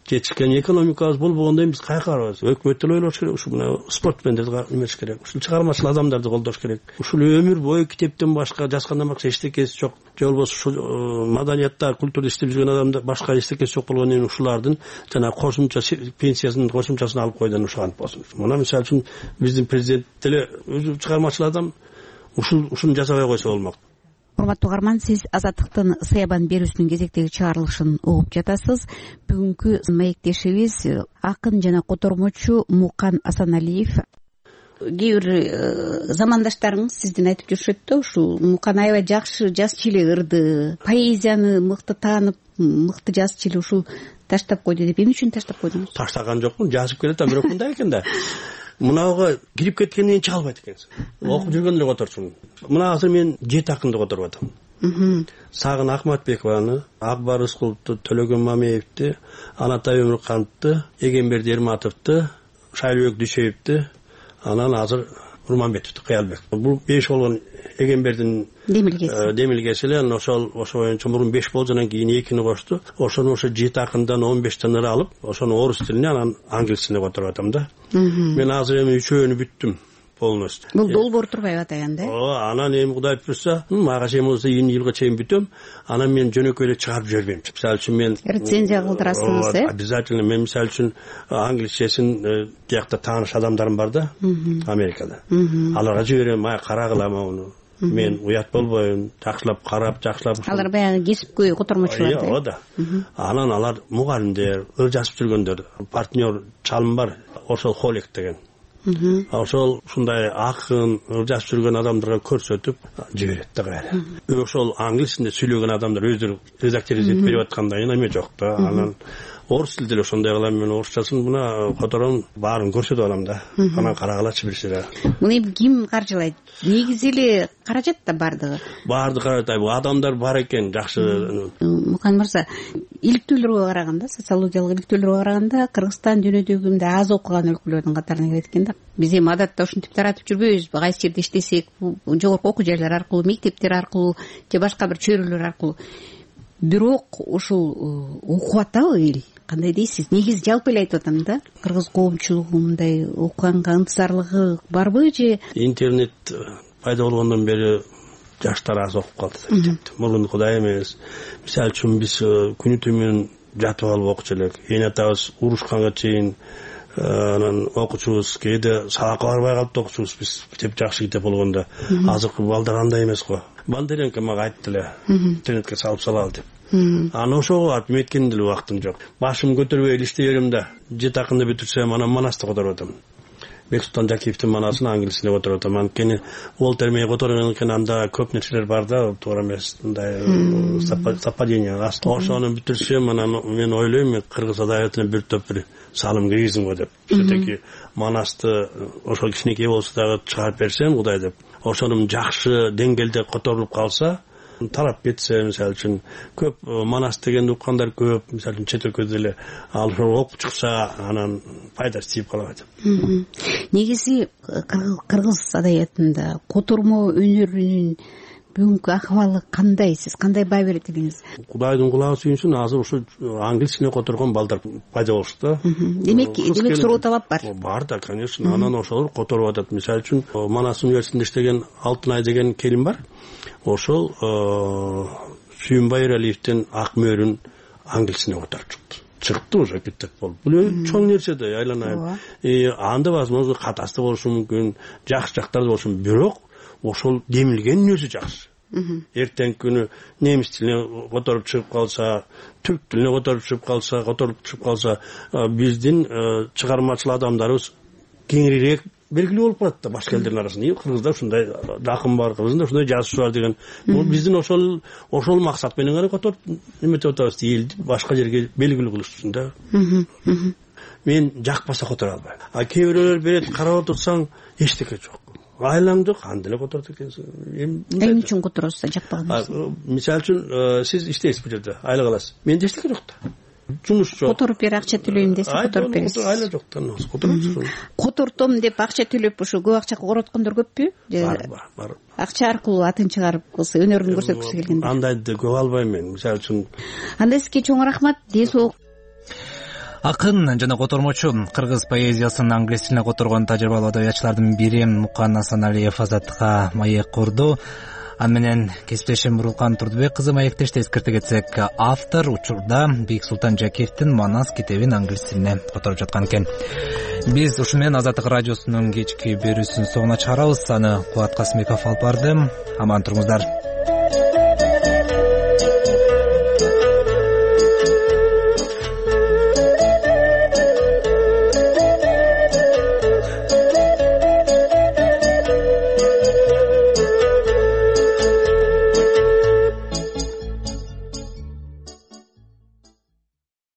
жетишкен экономикабыз болбогондо эми биз каяка барабыз? Өкмөт деле ойлош керек, ушул мына спортсмендерди эмеш керек, ушул чыгармачыл адамдарды колдош керек. Ушул өмүр бою китептен башка жазгандан башка эчтекеси жок, же болбосо ушул маданиятта, культурда иштеп жүргөн адамдар башка эчтекеси жок болгондон кийин ушулардын жана кошумча пенсиясынын кошумчасын алып койду ушантип болсун. Мына мисалы үчүн биздин президент деле өзү чыгармачыл адам, ушул ушуну жасабай койсо болмок. Урматтуу угарман, сиз Азаттыктын Сыябан берүүсүнүн кезектеги чыгарылышын угуп жатасыз. Бүгүнкү маектешибиз акын жана котормочу Мукан Асаналиев. Кээ бир замандаштарыңыз сиздин айтып жүрүшөт да, ушул Мукан аябай жакшы жазчу эле ырды, поэзияны мыкты таанып, мыкты жазчу эле, ушул таштап койду деп. Эмне үчүн таштап койдуңуз? Таштаган жокмун, жазып келет, бирок мындай экен да. Мынауга кирип кеткенден кийин чыга албайт экенсиң. Окуп жүргөндө эле которчумун. Мына азыр мен жети акынды которуп атам. Сагын Акматбекованы, Акбар Рыскуловду, Төлөгөн Мамеевди, Анатай Өмүркановду, Эгемберди Эрматовду, Шайлыбек Дүйшеевди, анан азыр Урманбетовду, Кыялбек. Бул беш болгон Эгембердин демилгеси. Демилгеси эле, ошол ошо боюнча мурун беш болду, анан кийин экини кошту. Ошону ошо жети акындан он бештен ыры алып, ошону орус тилине, анан англис тилине которуп атам да. Мен азыр эми үчөөнү бүттүм полностью. Бул долбоор турбайбы атайын да? Ооба, анан эми Кудай буйрса, мага чейин болсо эки жылга чейин бүтөм. Анан мен жөнөкөй эле чыгарып жибербейм. Мисалы үчүн мен рецензия кылдырасыңыз, э? Обязательно. Мен мисалы үчүн англисчесин тиякта тааныш адамдарым бар да, Америкада. Аларга жиберем, мага карагыла муну. Мен уят болбойм, жакшылап карап, жакшылап. Алар баягы кесипкөй котормочулар. Ооба да. Анан алар мугалимдер, ыр жазып жүргөндөр, партнер чалым бар, ошол Холек деген. Ошол ушундай акын жазып жүргөн адамдарга көрсөтүп жиберет да кайра. Ошол англисинде сүйлөгөн адамдар өздөрү редакторизип берип атканда эме жок да. Анан орус тилде эле ошондой кылам, мен орусчасын мына котором баарын көрсөтүп алам да. Анан карагылачы бирсире. Муну ким каржылайт? Негизи эле каражат да бардыгы. Баарды каражат, бул адамдар бар экен, жакшы. Мукан мырза, иликтөөлөргө караганда, социологиялык иликтөөлөргө караганда, Кыргызстан дүйнөдөгү мындай аз окуган өлкөлөрдүн катарына кирет экен да. Биз эми адатта ушинтип таратып жүрбөйбүзбү? Кайсы жерде иштесек, жогорку окуу жайлар аркылуу, мектептер аркылуу же башка бир чөйрөлөр аркылуу. Бирок ушул окуп атабы эл? Кандай дейсиз? Негизи жалпы эле айтып атам да. Кыргыз коомчулугу мындай окуганга ынтызарлыгы барбы же? Интернет пайда болгондон бери жаштар аз окуп калды деп. Мурункудай эмес. Мисалы үчүн биз күнү түнү жатып алып окучу элек. Эне атабыз урушканга чейин анан окучубуз, кээде сабакка барбай калып окучубуз биз деп жакшы китеп болгондо. Азыркы балдар андай эмес го. Бандеренко мага айтты эле, интернетке салып салалы деп. Анан ошого барып меткен деле убактым жок. Башым көтөрбөй эле иштей берем да. Жети акынды бүтүрсөм, анан Манасты которуп атам. Бексултан Жакиевдин Манасын англисине которуп атам. Анткени Уолтер Мей которгон экен, анда көп нерселер бар да, туура эмес, мындай совпадение. Ошону бүтүрсөм, анан мен ойлойм, мен кыргыз адабиятына бир топ бир салым киргизим го деп. Все-таки Манасты ошол кичинекей болсо дагы чыгарып берсем, Кудай деп. Ошонун жакшы деңгээлде которулуп калса, тарап кетсе, мисалы үчүн көп Манас дегенди уккандар көп, мисалы үчүн чет өлкөдө эле ал окуп чыкса, анан пайдасы тийип калат деп. Негизи кыргыз адабиятында котормо өнөрүнүн бүгүнкү акыбалы кандай? Сиз кандай баа берет элеңиз? Кудайдын кулагы сүйүнсүн, азыр ушу англисине которгон балдар пайда болушту да. Демек, демек суроо талап бар. Бар да, конечно. Анан ошолор которуп атат. Мисалы үчүн Манас университетинде иштеген Алтынай деген келин бар. Ошол Сүйүнбай Эралиевдин Ак мөөрүн англисине которуп чыкты. Чыкты уже китеп болуп. Бул чоң нерсе да, айланайын. Анда возможно катасты болушу мүмкүн, жакшы жактары болушу мүмкүн. Бирок ошол демилген өзү жакшы. Эртең күнү немис тилине которуп чыгып калса, түрк тилине которуп чыгып калса, которуп чыгып калса, биздин чыгармачыл адамдарыбыз кеңирээк белгилүү болуп калат да башка элдердин арасында. Кыргызда ушундай жакын бар, Кыргызда ушундай жазуучу бар деген. Бул биздин ошол ошол максат менен гана которуп эметип атабыз, элди башка жерге белгилүү кылыш үчүн да. Мен жакпаса которо албайм. А кээ бирөөлөр берет, карап отурсаң эчтеке жок. Айлаңды кандай эле которот экенсиң? Эмне үчүн которосуз, жакпаганыңыз? Мисалы үчүн сиз иштейсиз бул жерде, айлык аласыз. Менде эчтеке жок да. Жумуш жок. Которуп бер, акча төлөйм десе которуп бересиз. Айла жок да, которот. Котортом деп акча төлөп ушу көп акча короткондор көппү? Бар, бар, бар. Акча аркылуу атын чыгарып кылса, өнөрүн көрсөткүсү келгенде. Андайды көп албайм мен. Мисалы үчүн. Анда сизге чоң рахмат. Ден соолук. Акын жана котормочу кыргыз поэзиясын англис тилине которгон тажрыйбалуу адабиятчылардын бири Мукан Асаналиев Азаттыкка маек курду. Аны менен кесиптешим Бурулкан Турдубек кызы маектешти эскерте кетсек, автор учурда Бийиксултан Жакиевдин Манас китебин англис тилине которуп жаткан экен. Биз ушу менен Азаттык радиосунун кечки берүүсүнүн соңуна чыгарабыз. Аны Кубат Касымбеков алып барды. Аман туруңуздар.